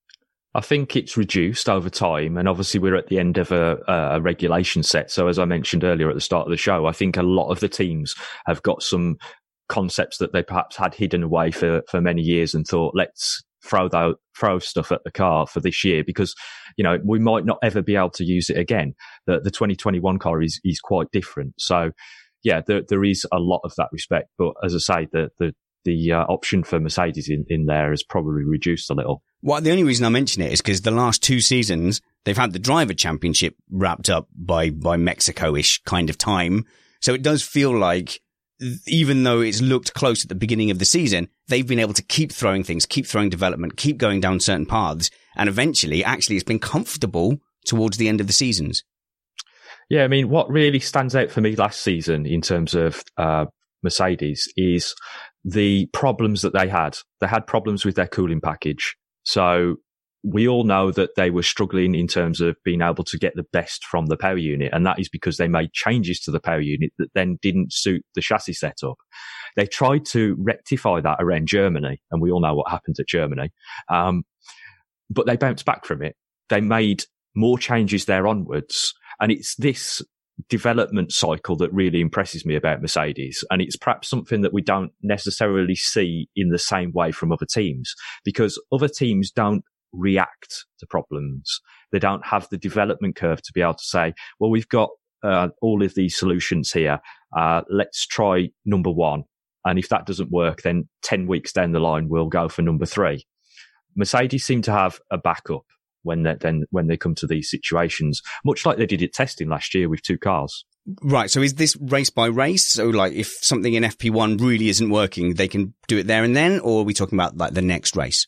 I think it's reduced over time. And obviously we're at the end of a, a regulation set. So as I mentioned earlier at the start of the show, I think a lot of the teams have got some concepts that they perhaps had hidden away for, for many years and thought, let's throw that, throw stuff at the car for this year because, you know, we might not ever be able to use it again. The, the twenty twenty-one car is, is quite different. So yeah, there, there is a lot of that respect. But as I say, the, the, the uh, option for Mercedes in, in there has probably reduced a little. Well, the only reason I mention it is because the last two seasons, they've had the driver championship wrapped up by, by Mexico-ish kind of time. So it does feel like, even though it's looked close at the beginning of the season, they've been able to keep throwing things, keep throwing development, keep going down certain paths. And eventually, actually, it's been comfortable towards the end of the seasons. Yeah, I mean, what really stands out for me last season in terms of uh, Mercedes is the problems that they had. They had problems with their cooling package. So we all know that they were struggling in terms of being able to get the best from the power unit. And that is because they made changes to the power unit that then didn't suit the chassis setup. They tried to rectify that around Germany. And we all know what happened at Germany. Um, but they bounced back from it. They made more changes there onwards. And it's this development cycle that really impresses me about Mercedes. And it's perhaps something that we don't necessarily see in the same way from other teams, because other teams don't react to problems. They don't have the development curve to be able to say, well, we've got uh, all of these solutions here. Uh, let's try number one. And if that doesn't work, then ten weeks down the line, we'll go for number three. Mercedes seem to have a backup when they then when they come to these situations, much like they did at testing last year with two cars. Right. So is this race by race? So like if something in F P one really isn't working, they can do it there and then, or are we talking about like the next race?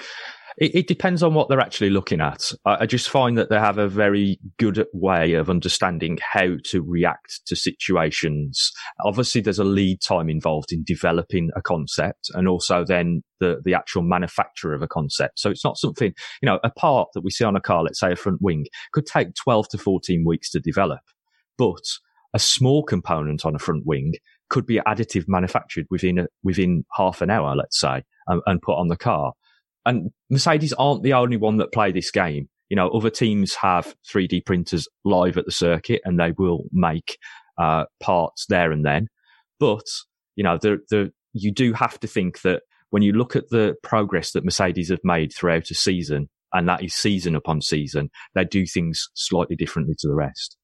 It, it depends on what they're actually looking at. I, I just find that they have a very good way of understanding how to react to situations. Obviously, there's a lead time involved in developing a concept and also then the, the actual manufacture of a concept. So it's not something, you know, a part that we see on a car, let's say a front wing, could take twelve to fourteen weeks to develop. But a small component on a front wing could be additive manufactured within a, within half an hour, let's say, and, and put on the car. And Mercedes aren't the only one that play this game. You know, other teams have three D printers live at the circuit and they will make uh, parts there and then. But, you know, the, the, you do have to think that when you look at the progress that Mercedes have made throughout a season, and that is season upon season, they do things slightly differently to the rest.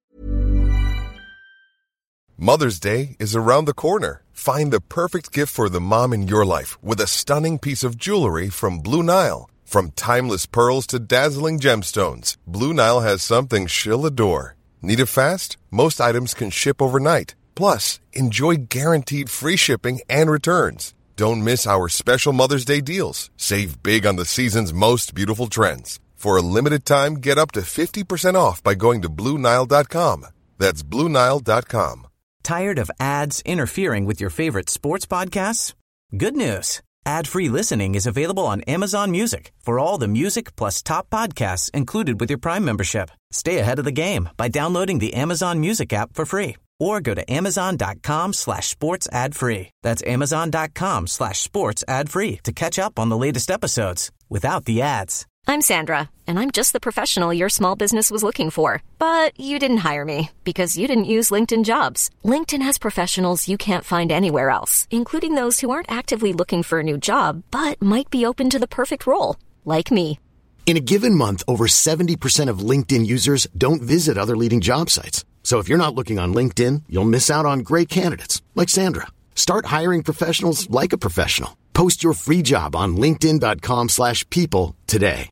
Mother's Day is around the corner. Find the perfect gift for the mom in your life with a stunning piece of jewelry from Blue Nile. From timeless pearls to dazzling gemstones, Blue Nile has something she'll adore. Need it fast? Most items can ship overnight. Plus, enjoy guaranteed free shipping and returns. Don't miss our special Mother's Day deals. Save big on the season's most beautiful trends. For a limited time, get up to fifty percent off by going to Blue Nile dot com. That's Blue Nile dot com. Tired of ads interfering with your favorite sports podcasts? Good news. Ad-free listening is available on Amazon Music for all the music plus top podcasts included with your Prime membership. Stay ahead of the game by downloading the Amazon Music app for free or go to amazon.com slash sports ad free. That's amazon.com slash sports ad free to catch up on the latest episodes without the ads. I'm Sandra, and I'm just the professional your small business was looking for. But you didn't hire me because you didn't use LinkedIn Jobs. LinkedIn has professionals you can't find anywhere else, including those who aren't actively looking for a new job, but might be open to the perfect role, like me. In a given month, over seventy percent of LinkedIn users don't visit other leading job sites. So if you're not looking on LinkedIn, you'll miss out on great candidates like Sandra. Start hiring professionals like a professional. Post your free job on linkedin.com slash people today.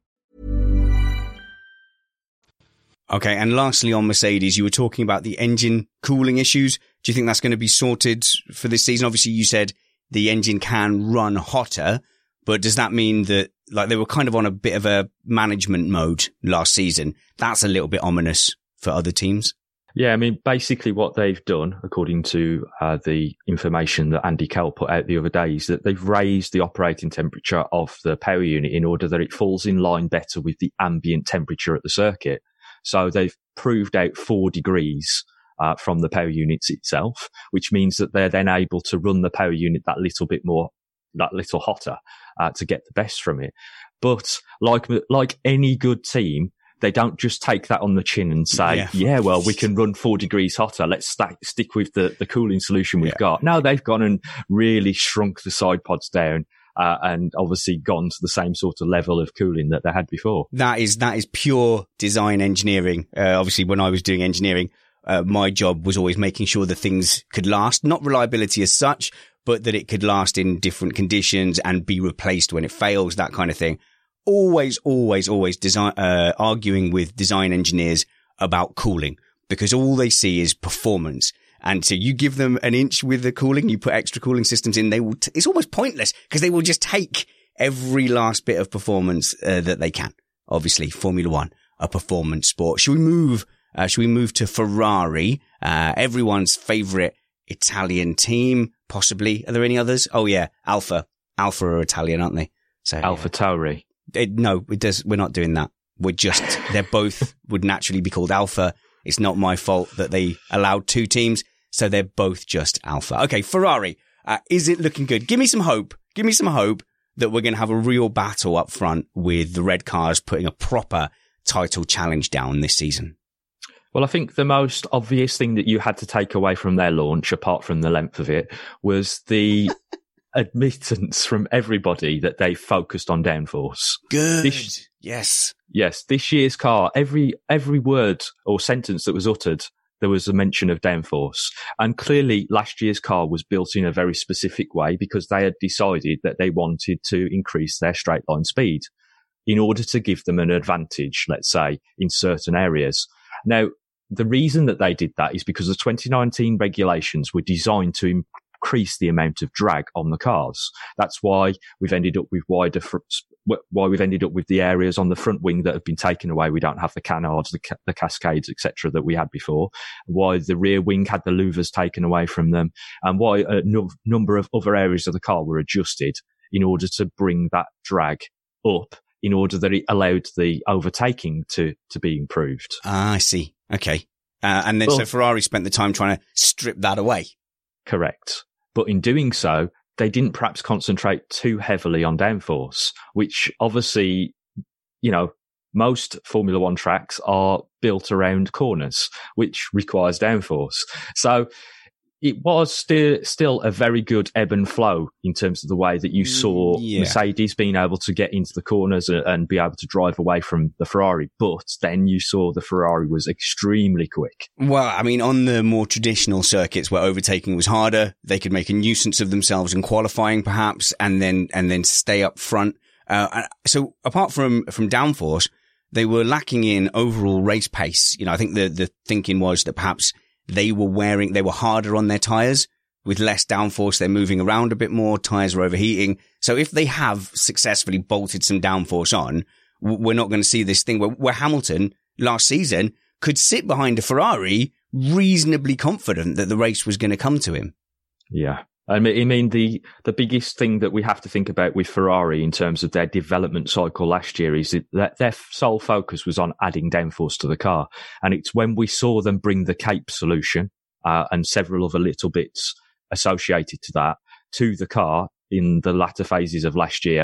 Okay, and lastly on Mercedes, you were talking about the engine cooling issues. Do you think that's going to be sorted for this season? Obviously, you said the engine can run hotter, but does that mean that, like, they were kind of on a bit of a management mode last season? That's a little bit ominous for other teams. Yeah, I mean, basically what they've done, according to uh, the information that Andy Kell put out the other day, is that they've raised the operating temperature of the power unit in order that it falls in line better with the ambient temperature at the circuit. So they've proved out four degrees uh, from the power units itself, which means that they're then able to run the power unit that little bit more, that little hotter uh, to get the best from it. But like like any good team, they don't just take that on the chin and say, yeah, yeah well, we can run four degrees hotter. Let's st- stick with the, the cooling solution we've yeah. got. No, they've gone and really shrunk the side pods down. Uh, and obviously gone to the same sort of level of cooling that they had before. That is, that is pure design engineering. Uh, obviously when I was doing engineering, uh, my job was always making sure that things could last, not reliability as such, but that it could last in different conditions and be replaced when it fails, that kind of thing. Always, always, always design, uh, arguing with design engineers about cooling, because all they see is performance. And so you give them an inch with the cooling, you put extra cooling systems in, they will, t- it's almost pointless because they will just take every last bit of performance uh, that they can. Obviously, Formula One, a performance sport. Should we move, uh, should we move to Ferrari? Uh, everyone's favorite Italian team, possibly. Are there any others? Oh yeah, Alfa. Alfa are Italian, aren't they? So Alfa yeah. Tauri. It, no, it does. We're not doing that. We're just, they're both would naturally be called Alfa. It's not my fault that they allowed two teams. So they're both just Alfa. Okay, Ferrari, uh, is it looking good? Give me some hope. Give me some hope that we're going to have a real battle up front with the red cars putting a proper title challenge down this season. Well, I think the most obvious thing that you had to take away from their launch, apart from the length of it, was the admittance from everybody that they focused on downforce. Good. This, yes. Yes. This year's car, every, every word or sentence that was uttered, there was a mention of downforce. And clearly last year's car was built in a very specific way because they had decided that they wanted to increase their straight line speed in order to give them an advantage, let's say, in certain areas. Now, the reason that they did that is because the twenty nineteen regulations were designed to increase the amount of drag on the cars. That's why we've ended up with wider, fr- why we've ended up with the areas on the front wing that have been taken away. We don't have the canards, the, ca- the cascades, et cetera that we had before. Why the rear wing had the louvers taken away from them, and why a no- number of other areas of the car were adjusted in order to bring that drag up, in order that it allowed the overtaking to, to be improved. Ah, I see. Okay. Uh, and then well, so Ferrari spent the time trying to strip that away. Correct. But in doing so, they didn't perhaps concentrate too heavily on downforce, which obviously, you know, most Formula One tracks are built around corners, which requires downforce. So it was still still a very good ebb and flow in terms of the way that you saw yeah. Mercedes being able to get into the corners and, and be able to drive away from the Ferrari. But then you saw the Ferrari was extremely quick. Well, I mean, on the more traditional circuits where overtaking was harder, they could make a nuisance of themselves in qualifying perhaps, and then, and then stay up front. Uh, so apart from, from downforce, they were lacking in overall race pace. You know, I think the, the thinking was that perhaps they were wearing, they were harder on their tires with less downforce. They're moving around a bit more. Tires are overheating. So if they have successfully bolted some downforce on, we're not going to see this thing where, where Hamilton last season could sit behind a Ferrari reasonably confident that the race was going to come to him. Yeah. I mean, I mean, the, the biggest thing that we have to think about with Ferrari in terms of their development cycle last year is that their sole focus was on adding downforce to the car. And it's when we saw them bring the Cape solution, uh, and several other little bits associated to that to the car in the latter phases of last year,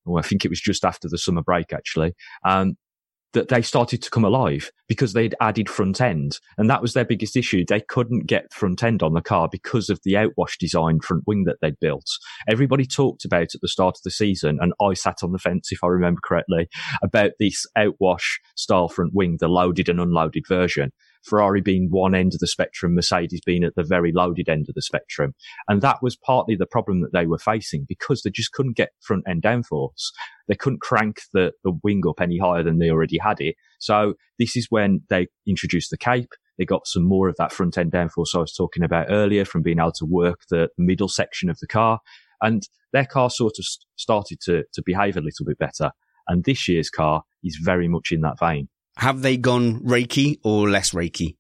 or I think it was just after the summer break actually, um, that they started to come alive because they'd added front end. And that was their biggest issue. They couldn't get front end on the car because of the outwash design front wing that they'd built. Everybody talked about at the start of the season, and I sat on the fence, if I remember correctly, about this outwash style front wing, the loaded and unloaded version. Ferrari being one end of the spectrum, Mercedes being at the very loaded end of the spectrum. And that was partly the problem that they were facing because they just couldn't get front end downforce. They couldn't crank the, the wing up any higher than they already had it. So this is when they introduced the cape. They got some more of that front end downforce I was talking about earlier from being able to work the middle section of the car. And their car sort of started to, to behave a little bit better. And this year's car is very much in that vein. Have they gone rakey or less rakey?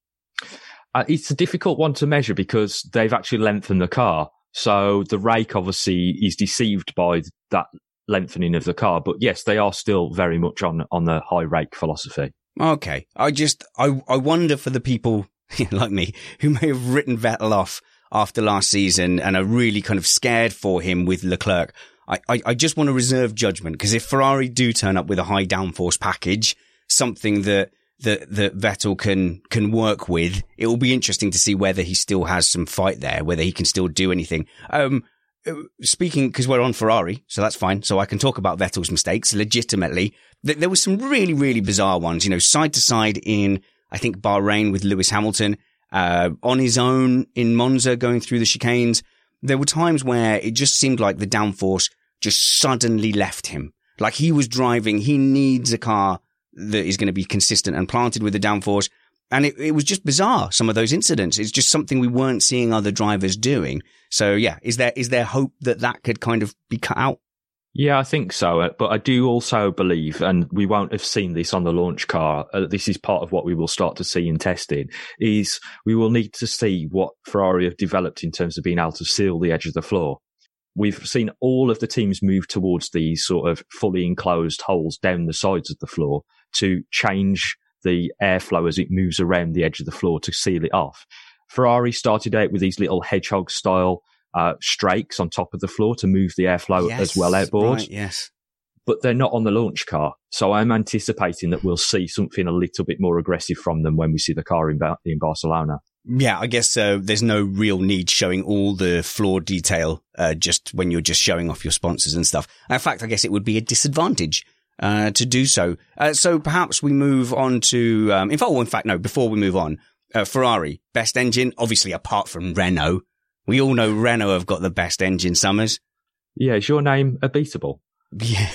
Uh, it's a difficult one to measure because they've actually lengthened the car. So the rake obviously is deceived by that lengthening of the car. But yes, they are still very much on, on the high rake philosophy. Okay. I just, I, I wonder for the people like me who may have written Vettel off after last season and are really kind of scared for him with Leclerc. I, I, I just want to reserve judgment because if Ferrari do turn up with a high downforce package, something that, that, that Vettel can, can work with, it will be interesting to see whether he still has some fight there, whether he can still do anything. Um, speaking, cause we're on Ferrari, so that's fine. So I can talk about Vettel's mistakes legitimately. There was some really, really bizarre ones, you know, side to side in, I think, Bahrain with Lewis Hamilton, uh, on his own in Monza going through the chicanes. There were times where it just seemed like the downforce just suddenly left him. Like he was driving, he needs a car that is going to be consistent and planted with the downforce. And it, it was just bizarre, some of those incidents. It's just something we weren't seeing other drivers doing. So yeah, is there, is there hope that that could kind of be cut out? Yeah, I think so. But I do also believe, and we won't have seen this on the launch car, uh, this is part of what we will start to see in testing, is we will need to see what Ferrari have developed in terms of being able to seal the edge of the floor. We've seen all of the teams move towards these sort of fully enclosed holes down the sides of the floor to change the airflow as it moves around the edge of the floor to seal it off. Ferrari started out with these little hedgehog style uh, strakes on top of the floor to move the airflow yes, as well outboard. Right, yes. But they're not on the launch car. So I'm anticipating that we'll see something a little bit more aggressive from them when we see the car in, ba- in Barcelona. Yeah, I guess uh, there's no real need showing all the floor detail uh, just when you're just showing off your sponsors and stuff. In fact, I guess it would be a disadvantage uh, to do so. Uh, so perhaps we move on to, um, in fact, well, in fact, no, before we move on, uh, Ferrari, best engine, obviously apart from Renault. We all know Renault have got the best engine, Summers. Yeah, is your name Unbeatable? Yeah.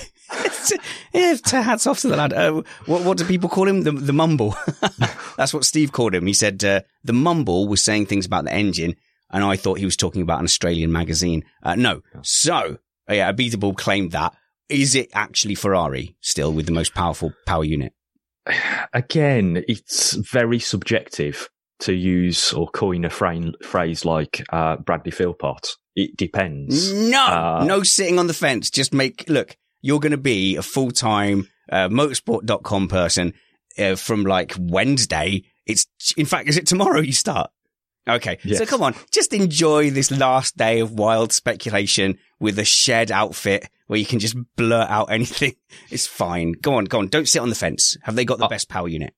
Yeah, hats off to the lad. Uh, what, what do people call him? The, the mumble. That's what Steve called him. He said uh, the mumble was saying things about the engine, and I thought he was talking about an Australian magazine. Uh, no. So, uh, yeah, Unbeatable claimed that. Is it actually Ferrari still with the most powerful power unit? Again, it's very subjective to use or coin a frame, phrase like uh, Bradley Philpott. It depends. No, uh, no sitting on the fence. Just make, look, you're going to be a full-time uh, motorsport dot com person uh, from like Wednesday. It's, in fact, is it tomorrow you start? Okay. Yes. So come on, just enjoy this last day of wild speculation with a shed outfit where you can just blurt out anything. It's fine. Go on, go on. Don't sit on the fence. Have they got the uh, best power unit?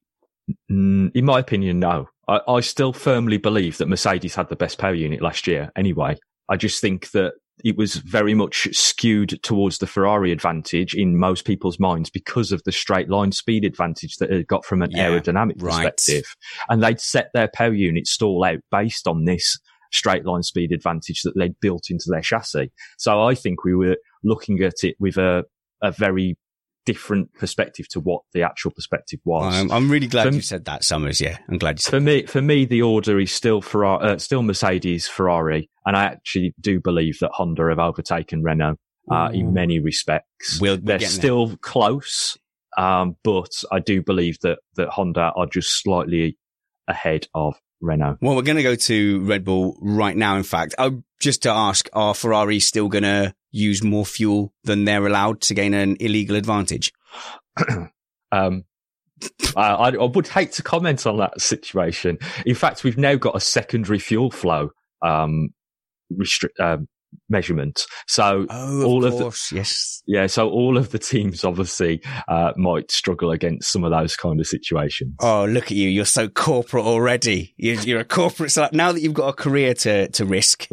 In my opinion, no. I, I still firmly believe that Mercedes had the best power unit last year anyway. I just think that it was very much skewed towards the Ferrari advantage in most people's minds because of the straight line speed advantage that it got from an yeah, aerodynamic right. perspective. And they'd set their power unit stall out based on this straight line speed advantage that they'd built into their chassis. So I think we were looking at it with a, a very different perspective to what the actual perspective was. I'm, I'm really glad for, you said that, Summers. Yeah, I'm glad you said for that. me. For me, the order is still Ferrari, uh, still Mercedes, Ferrari, and I actually do believe that Honda have overtaken Renault uh, in many respects. We'll, They're still there. close, um, but I do believe that that Honda are just slightly ahead of Renault. Well, we're going to go to Red Bull right now. In fact, uh, just to ask, are Ferrari still going to use more fuel than they're allowed to gain an illegal advantage? um, I, I would hate to comment on that situation. In fact, we've now got a secondary fuel flow um, restrict, um, measurement. So oh, all of of course, the, yes. Yeah, so all of the teams obviously uh, might struggle against some of those kind of situations. Oh, look at you. You're so corporate already. You're, you're a corporate. So now that you've got a career to, to risk.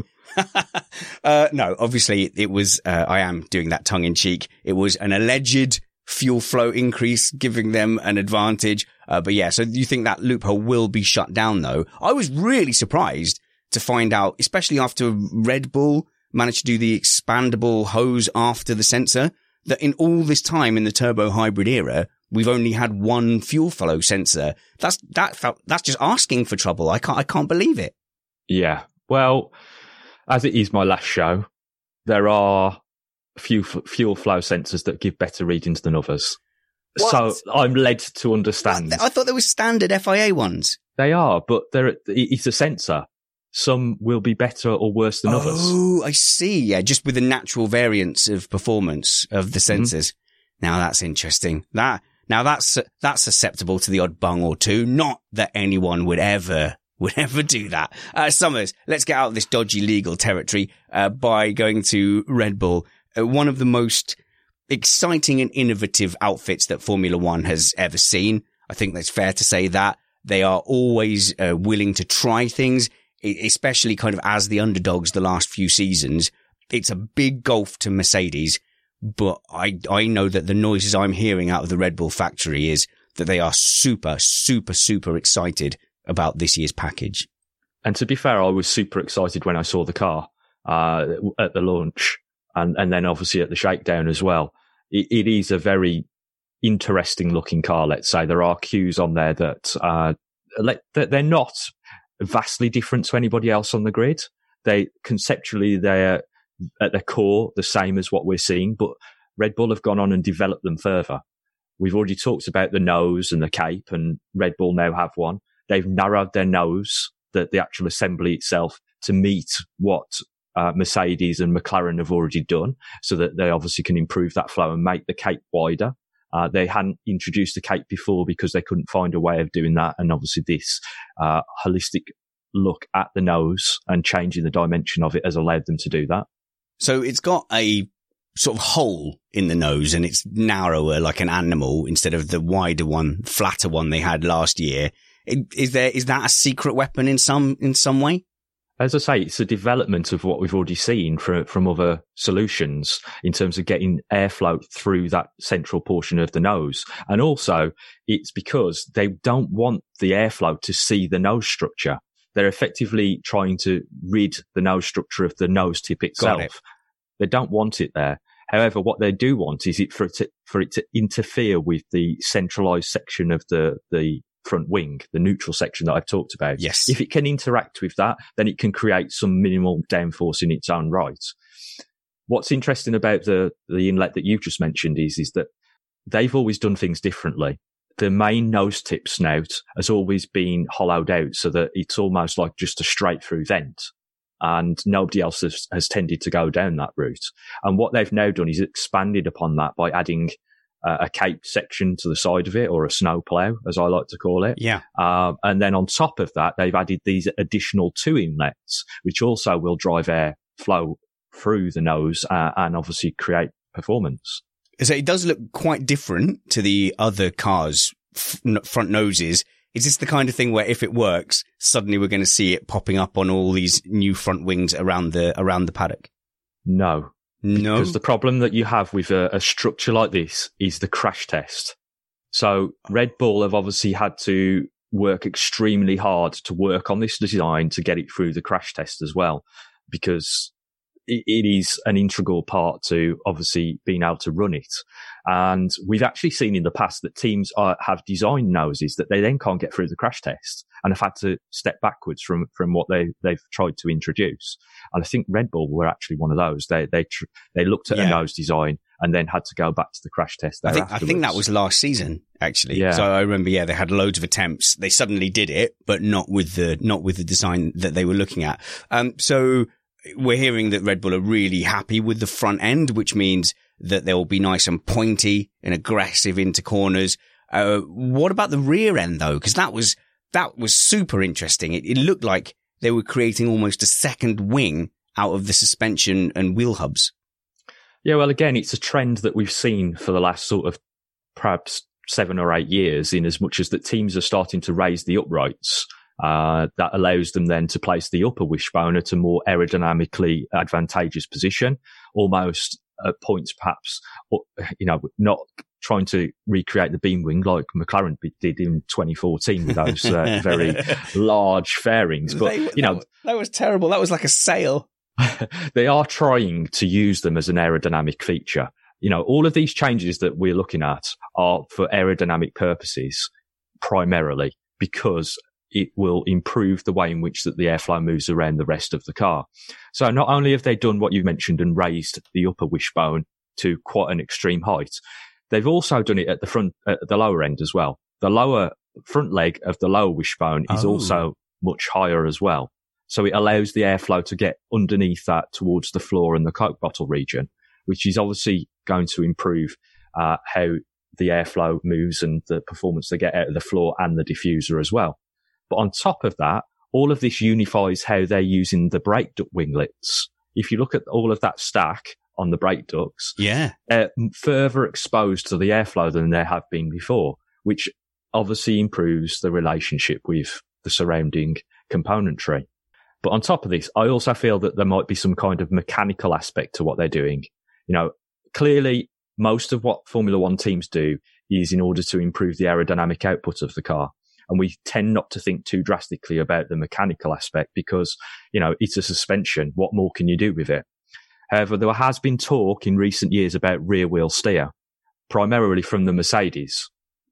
uh, no, obviously it was, uh, I am doing that tongue in cheek. It was an alleged fuel flow increase giving them an advantage. Uh, but yeah, so you think that loophole will be shut down though? I was really surprised to find out, especially after Red Bull managed to do the expandable hose after the sensor, that in all this time in the turbo hybrid era, we've only had one fuel flow sensor. That's, that felt, that's just asking for trouble. I can't, I can't believe it. Yeah. Well, as it is my last show, there are a few f- fuel flow sensors that give better readings than others. What? So I'm led to understand. What? I thought there were standard F I A ones. They are, but they're, it's a sensor. Some will be better or worse than oh, others. Oh, I see. Yeah, just with the natural variance of performance of the sensors. Mm-hmm. Now that's interesting. That now that's that's susceptible to the odd bung or two. Not that anyone would ever would ever do that. Uh, Summers, let's get out of this dodgy legal territory uh, by going to Red Bull, uh, one of the most exciting and innovative outfits that Formula One has ever seen. I think that's fair to say that. They are always uh, willing to try things, especially kind of as the underdogs the last few seasons. It's a big gulf to Mercedes, but I, I know that the noises I'm hearing out of the Red Bull factory is that they are super, super, super excited about this year's package. And to be fair, I was super excited when I saw the car uh, at the launch and, and then obviously at the shakedown as well. It, it is a very interesting looking car, let's say. There are cues on there that, uh, that they're not vastly different to anybody else on the grid. They conceptually, they're at their core the same as what we're seeing, but Red Bull have gone on and developed them further. We've already talked about the nose and the cape, and Red Bull now have one. They've narrowed their nose, the, the actual assembly itself, to meet what uh, Mercedes and McLaren have already done, so that they obviously can improve that flow and make the cape wider. Uh, they hadn't introduced the cape before because they couldn't find a way of doing that. And obviously this uh, holistic look at the nose and changing the dimension of it has allowed them to do that. So it's got a sort of hole in the nose and it's narrower like an animal instead of the wider one, flatter one they had last year. Is there, is that a secret weapon in some, in some way? As I say, it's a development of what we've already seen from, from other solutions in terms of getting airflow through that central portion of the nose. And also, it's because they don't want the airflow to see the nose structure. They're effectively trying to rid the nose structure of the nose tip itself. It. They don't want it there. However, what they do want is it for it to, for it to interfere with the centralized section of the, the, front wing, the neutral section that I've talked about. Yes. If it can interact with that, then it can create some minimal downforce in its own right. What's interesting about the, the inlet that you've just mentioned is, is that they've always done things differently. The main nose tip snout has always been hollowed out so that it's almost like just a straight through vent. And nobody else has, has tended to go down that route. And what they've now done is expanded upon that by adding Uh, a cape section to the side of it, or a snow plough, as I like to call it. Yeah. Uh, and then on top of that, they've added these additional two inlets, which also will drive air flow through the nose uh, and obviously create performance. So it does look quite different to the other cars' f- front noses. Is this the kind of thing where if it works, suddenly we're going to see it popping up on all these new front wings around the around the paddock? No. No. Because the problem that you have with a, a structure like this is the crash test. So Red Bull have obviously had to work extremely hard to work on this design to get it through the crash test as well, because it, it is an integral part to obviously being able to run it. And we've actually seen in the past that teams are, have designed noses that they then can't get through the crash test and have had to step backwards from, from what they, they've tried to introduce. And I think Red Bull were actually one of those. They, they, tr- they looked at yeah. a nose design and then had to go back to the crash test. I think, I think that was last season, actually. Yeah. So I remember, yeah, they had loads of attempts. They suddenly did it, but not with the, not with the design that they were looking at. Um, so we're hearing that Red Bull are really happy with the front end, which means that they will be nice and pointy and aggressive into corners. Uh, what about the rear end though? Because that was, that was super interesting. It, it looked like they were creating almost a second wing out of the suspension and wheel hubs. Yeah, well, again, it's a trend that we've seen for the last sort of perhaps seven or eight years, in as much as that teams are starting to raise the uprights. Uh, that allows them then to place the upper wishbone at a more aerodynamically advantageous position, almost at points perhaps, you know, not trying to recreate the beam wing like McLaren did in twenty fourteen with those uh, very large fairings. But, they, you know, that was, that was terrible. That was like a sail. They are trying to use them as an aerodynamic feature. You know, all of these changes that we're looking at are for aerodynamic purposes primarily, because it will improve the way in which that the airflow moves around the rest of the car. So not only have they done what you mentioned and raised the upper wishbone to quite an extreme height, they've also done it at the front, at the lower end as well. The lower front leg of the lower wishbone is oh. also much higher as well. So it allows the airflow to get underneath that towards the floor and the Coke bottle region, which is obviously going to improve uh, how the airflow moves and the performance they get out of the floor and the diffuser as well. But on top of that, all of this unifies how they're using the brake duct winglets. If you look at all of that stack on the brake ducts, yeah, they're further exposed to the airflow than they have been before, which obviously improves the relationship with the surrounding componentry. But on top of this, I also feel that there might be some kind of mechanical aspect to what they're doing. You know, clearly most of what Formula One teams do is in order to improve the aerodynamic output of the car. And we tend not to think too drastically about the mechanical aspect because, you know, it's a suspension. What more can you do with it? However, there has been talk in recent years about rear wheel steer, primarily from the Mercedes.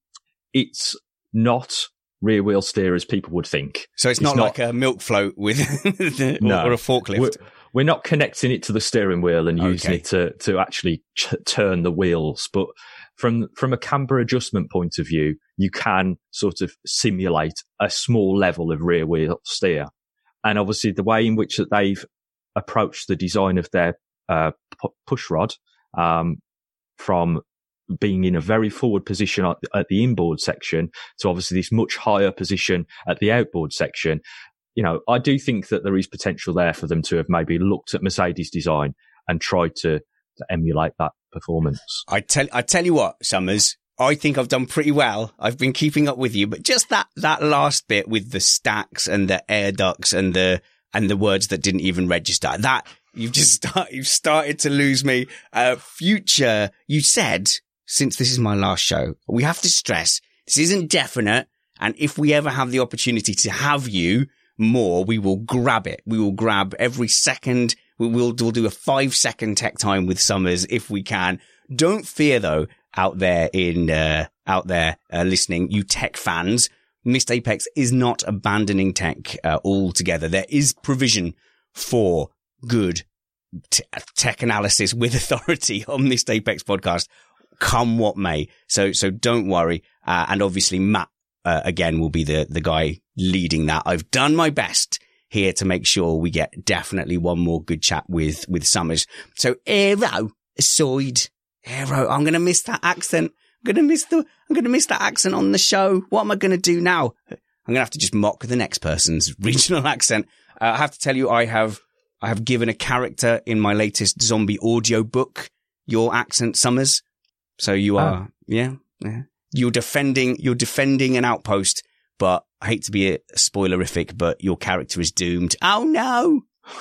It's not rear wheel steer as people would think. So it's, it's not, not like a milk float with the, no, or a forklift. We're, we're not connecting it to the steering wheel and using okay. it to, to actually ch- turn the wheels. But from, from a camber adjustment point of view, you can sort of simulate a small level of rear wheel steer. And obviously the way in which that they've approached the design of their uh, p- push rod, um, from being in a very forward position at, at the inboard section to obviously this much higher position at the outboard section. You know, I do think that there is potential there for them to have maybe looked at Mercedes design and tried to, to emulate that performance. I tell, I tell you what, Summers, I think I've done pretty well. I've been keeping up with you, but just that, that last bit with the stacks and the air ducts and the, and the words that didn't even register, that you've just start, you've started to lose me. Uh, future, you said, since this is my last show, we have to stress this isn't definite. And if we ever have the opportunity to have you more, we will grab it. We will grab every second. We will we'll do a five second tech time with Summers if we can. Don't fear though, out there in, uh, out there, uh, listening, you tech fans, Missed Apex is not abandoning tech, uh, altogether. There is provision for good t- tech analysis with authority on Missed Apex podcast, come what may. So, so don't worry. Uh, and obviously Matt, uh, again, will be the, the guy leading that. I've done my best here to make sure we get definitely one more good chat with, with Summers. So Aero aside, Aero, I'm going to miss that accent. I'm going to miss the, I'm going to miss that accent on the show. What am I going to do now? I'm going to have to just mock the next person's regional accent. Uh, I have to tell you, I have, I have given a character in my latest zombie audio book your accent, Summers. So you are, oh. yeah, yeah, you're defending, you're defending an outpost, but I hate to be a spoilerific, but your character is doomed. Oh no.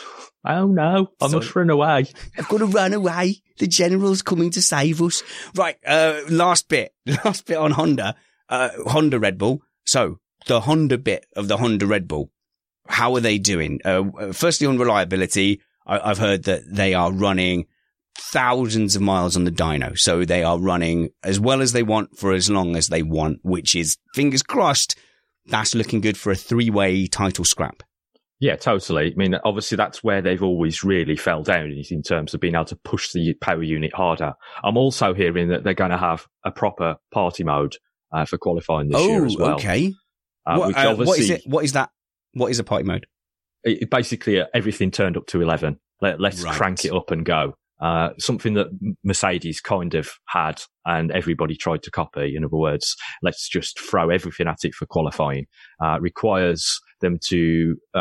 Oh no, I so, must run away. I've got to run away. The general's coming to save us. Right. Uh, last bit, last bit on Honda, uh, Honda Red Bull. So the Honda bit of the Honda Red Bull, how are they doing? Uh, firstly on reliability, I, I've heard that they are running thousands of miles on the dyno. So they are running as well as they want for as long as they want, which is, fingers crossed, that's looking good for a three-way title scrap. Yeah, totally. I mean, obviously that's where they've always really fell down is in terms of being able to push the power unit harder. I'm also hearing that they're going to have a proper party mode uh, for qualifying this oh, year as well. okay. Uh, what, which uh, obviously, what is it? What is that? What is a party mode? It, it basically, uh, everything turned up to eleven. Let, let's right. crank it up and go. Uh, something that Mercedes kind of had and everybody tried to copy. In other words, let's just throw everything at it for qualifying. Uh, requires them to uh,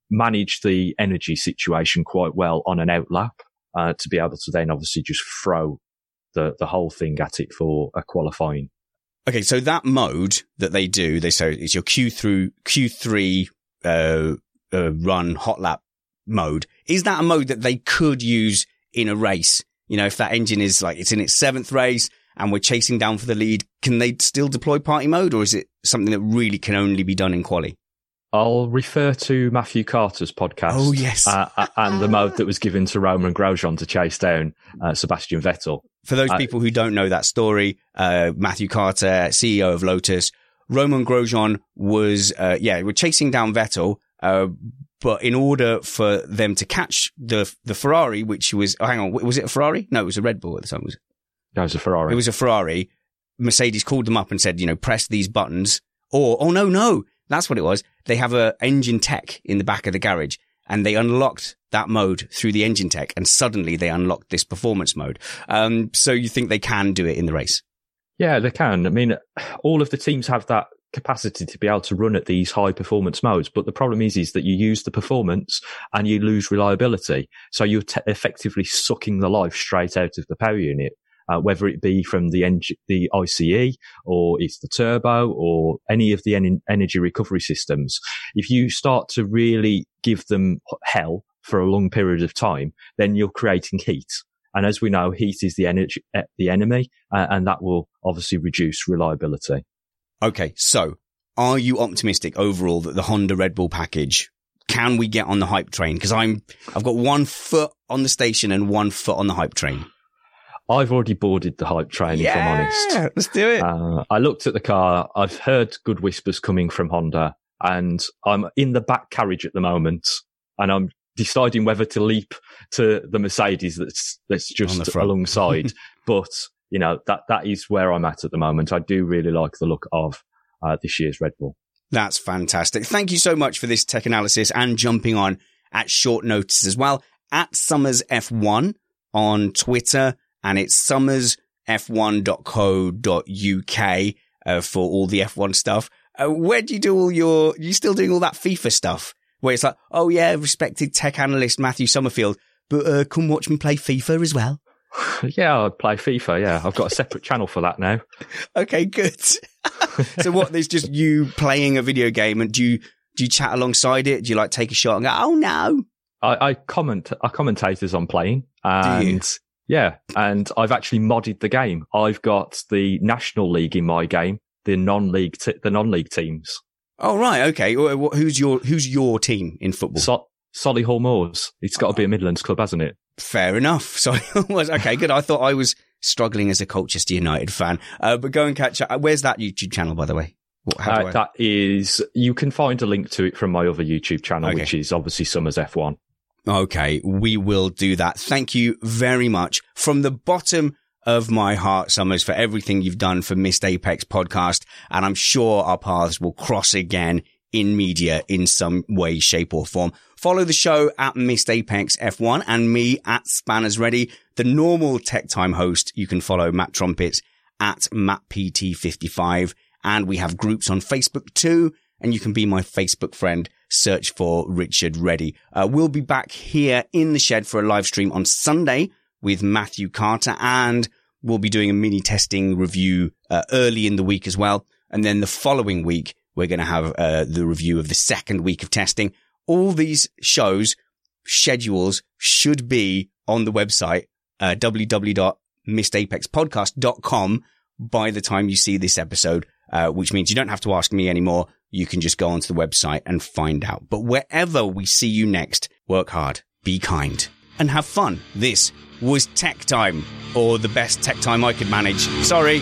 manage the energy situation quite well on an outlap uh, to be able to then obviously just throw the, the whole thing at it for a qualifying. Okay, so that mode that they do, they say it's your Q through Q three uh, uh, run hot lap mode. Is that a mode that they could use in a race? You know, if that engine is like it's in its seventh race and we're chasing down for the lead, can they still deploy party mode, or is it something that really can only be done in quali? I'll refer to Matthew Carter's podcast. Oh, yes. uh, and the mode that was given to Romain Grosjean to chase down uh, Sebastian Vettel. For those uh, people who don't know that story, uh, Matthew Carter, C E O of Lotus, Romain Grosjean was, uh, yeah, we're chasing down Vettel, uh, but in order for them to catch the the Ferrari, which was, oh, hang on, was it a Ferrari? No, it was a Red Bull at the time, was it? No, it was a Ferrari. It was a Ferrari. Mercedes called them up and said, you know, press these buttons. Or, oh, no, no, that's what it was. They have a engine tech in the back of the garage, and they unlocked that mode through the engine tech, and suddenly they unlocked this performance mode. Um, so you think they can do it in the race? Yeah, they can. I mean, all of the teams have that capacity to be able to run at these high performance modes, but the problem is, is that you use the performance and you lose reliability. So you're te- effectively sucking the life straight out of the power unit. Uh, whether it be from the en- the I C E or it's the turbo or any of the en- energy recovery systems. If you start to really give them hell for a long period of time, then you're creating heat. And as we know, heat is the energy, uh, the enemy, uh, and that will obviously reduce reliability. Okay. So are you optimistic overall that the Honda Red Bull package, can we get on the hype train? Because I'm, I've got one foot on the station and one foot on the hype train. I've already boarded the hype train, yeah, if I'm honest. Let's do it. Uh, I looked at the car. I've heard good whispers coming from Honda, and I'm in the back carriage at the moment, and I'm deciding whether to leap to the Mercedes that's that's just alongside. But, you know, that that is where I'm at at the moment. I do really like the look of uh, this year's Red Bull. That's fantastic. Thank you so much for this tech analysis and jumping on at short notice as well. At Summers F one on Twitter. And it's summers f one dot co dot u k uh, for all the F one stuff. Uh, where do you do all your, are you still doing all that FIFA stuff? Where it's like, oh yeah, respected tech analyst Matthew Summerfield, but uh, come watch me play FIFA as well. Yeah, I play FIFA, yeah. I've got a separate channel for that now. Okay, good. So what, there's just you playing a video game, and do you, do you chat alongside it? Do you like take a shot and go, oh no? I, I comment, I commentate as I'm playing. And do you? Yeah, and I've actually modded the game. I've got the National League in my game, the non-league, t- the non-league teams. Oh right, okay. Who's your who's your team in football? So- Solihull Moors. It's got to be a Midlands club, hasn't it? Fair enough. Solihull was okay. Good. I thought I was struggling as a Colchester United fan, uh, but go and catch up. Where's that YouTube channel, by the way? What, how do uh, I... That is, you can find a link to it from my other YouTube channel, okay, which is obviously Summers F one. Okay, we will do that. Thank you very much from the bottom of my heart, Summers, for everything you've done for Missed Apex podcast. And I'm sure our paths will cross again in media in some way, shape or form. Follow the show at Missed Apex F one and me at Spanners Ready. The normal Tech Time host, you can follow Matt Trumpets at Matt P T fifty-five. And we have groups on Facebook too. And you can be my Facebook friend. Search for Richard Reddy. Uh, we'll be back here in the shed for a live stream on Sunday with Matthew Carter, and we'll be doing a mini testing review uh, early in the week as well. And then the following week, we're going to have uh, the review of the second week of testing. All these shows, schedules should be on the website, uh, w w w dot missed apex podcast dot com by the time you see this episode, uh, which means you don't have to ask me anymore. You can just go onto the website and find out. But wherever we see you next, work hard, be kind, and have fun. This was Tech Time, or the best Tech Time I could manage. Sorry.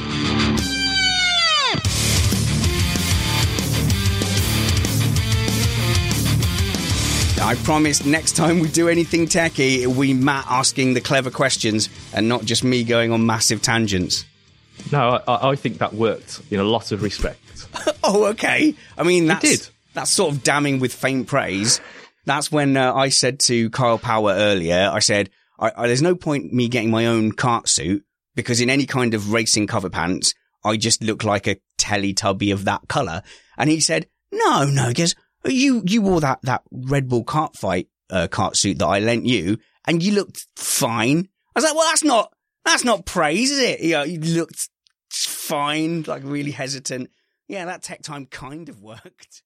I promise next time we do anything techie, it'll be Matt asking the clever questions and not just me going on massive tangents. No, I, I think that worked in a lot of respects. Oh, okay. I mean, that's, did. that's sort of damning with faint praise. That's when uh, I said to Kyle Power earlier, I said, I, I, there's no point me getting my own kart suit because in any kind of racing cover pants, I just look like a Teletubby of that colour. And he said, no, no, he goes, You, you wore that, that Red Bull kart fight, uh, kart suit that I lent you and you looked fine. I was like, well, that's not, that's not praise, is it? You know, you looked fine, like really hesitant. Yeah, that tech time kind of worked.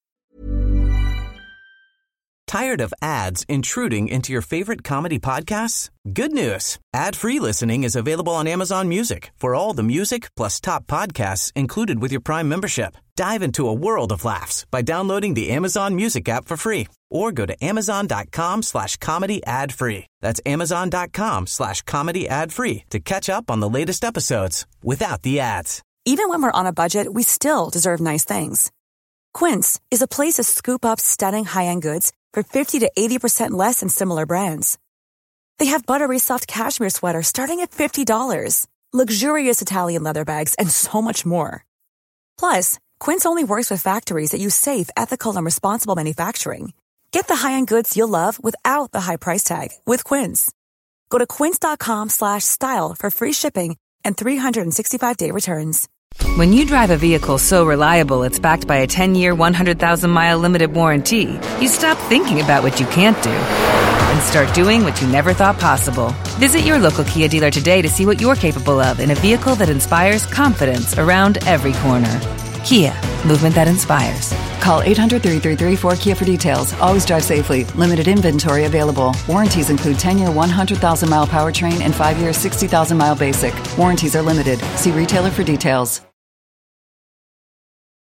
Tired of ads intruding into your favorite comedy podcasts? Good news. Ad-free listening is available on Amazon Music for all the music plus top podcasts included with your Prime membership. Dive into a world of laughs by downloading the Amazon Music app for free or go to amazon.com slash comedy ad free. That's amazon.com slash comedy ad free to catch up on the latest episodes without the ads. Even when we're on a budget, we still deserve nice things. Quince is a place to scoop up stunning high-end goods for fifty to eighty percent less than similar brands. They have buttery soft cashmere sweaters starting at fifty dollars, luxurious Italian leather bags, and so much more. Plus, Quince only works with factories that use safe, ethical, and responsible manufacturing. Get the high-end goods you'll love without the high price tag with Quince. Go to quince.com slash style for free shipping and three sixty-five day returns. When you drive a vehicle so reliable it's backed by a ten-year, one hundred thousand mile limited warranty, you stop thinking about what you can't do and start doing what you never thought possible. Visit your local Kia dealer today to see what you're capable of in a vehicle that inspires confidence around every corner. Kia, movement that inspires. Call eight hundred, three three three, four K I A for details. Always drive safely. Limited inventory available. Warranties include ten-year, one hundred thousand mile powertrain and five-year, sixty thousand mile basic. Warranties are limited. See retailer for details.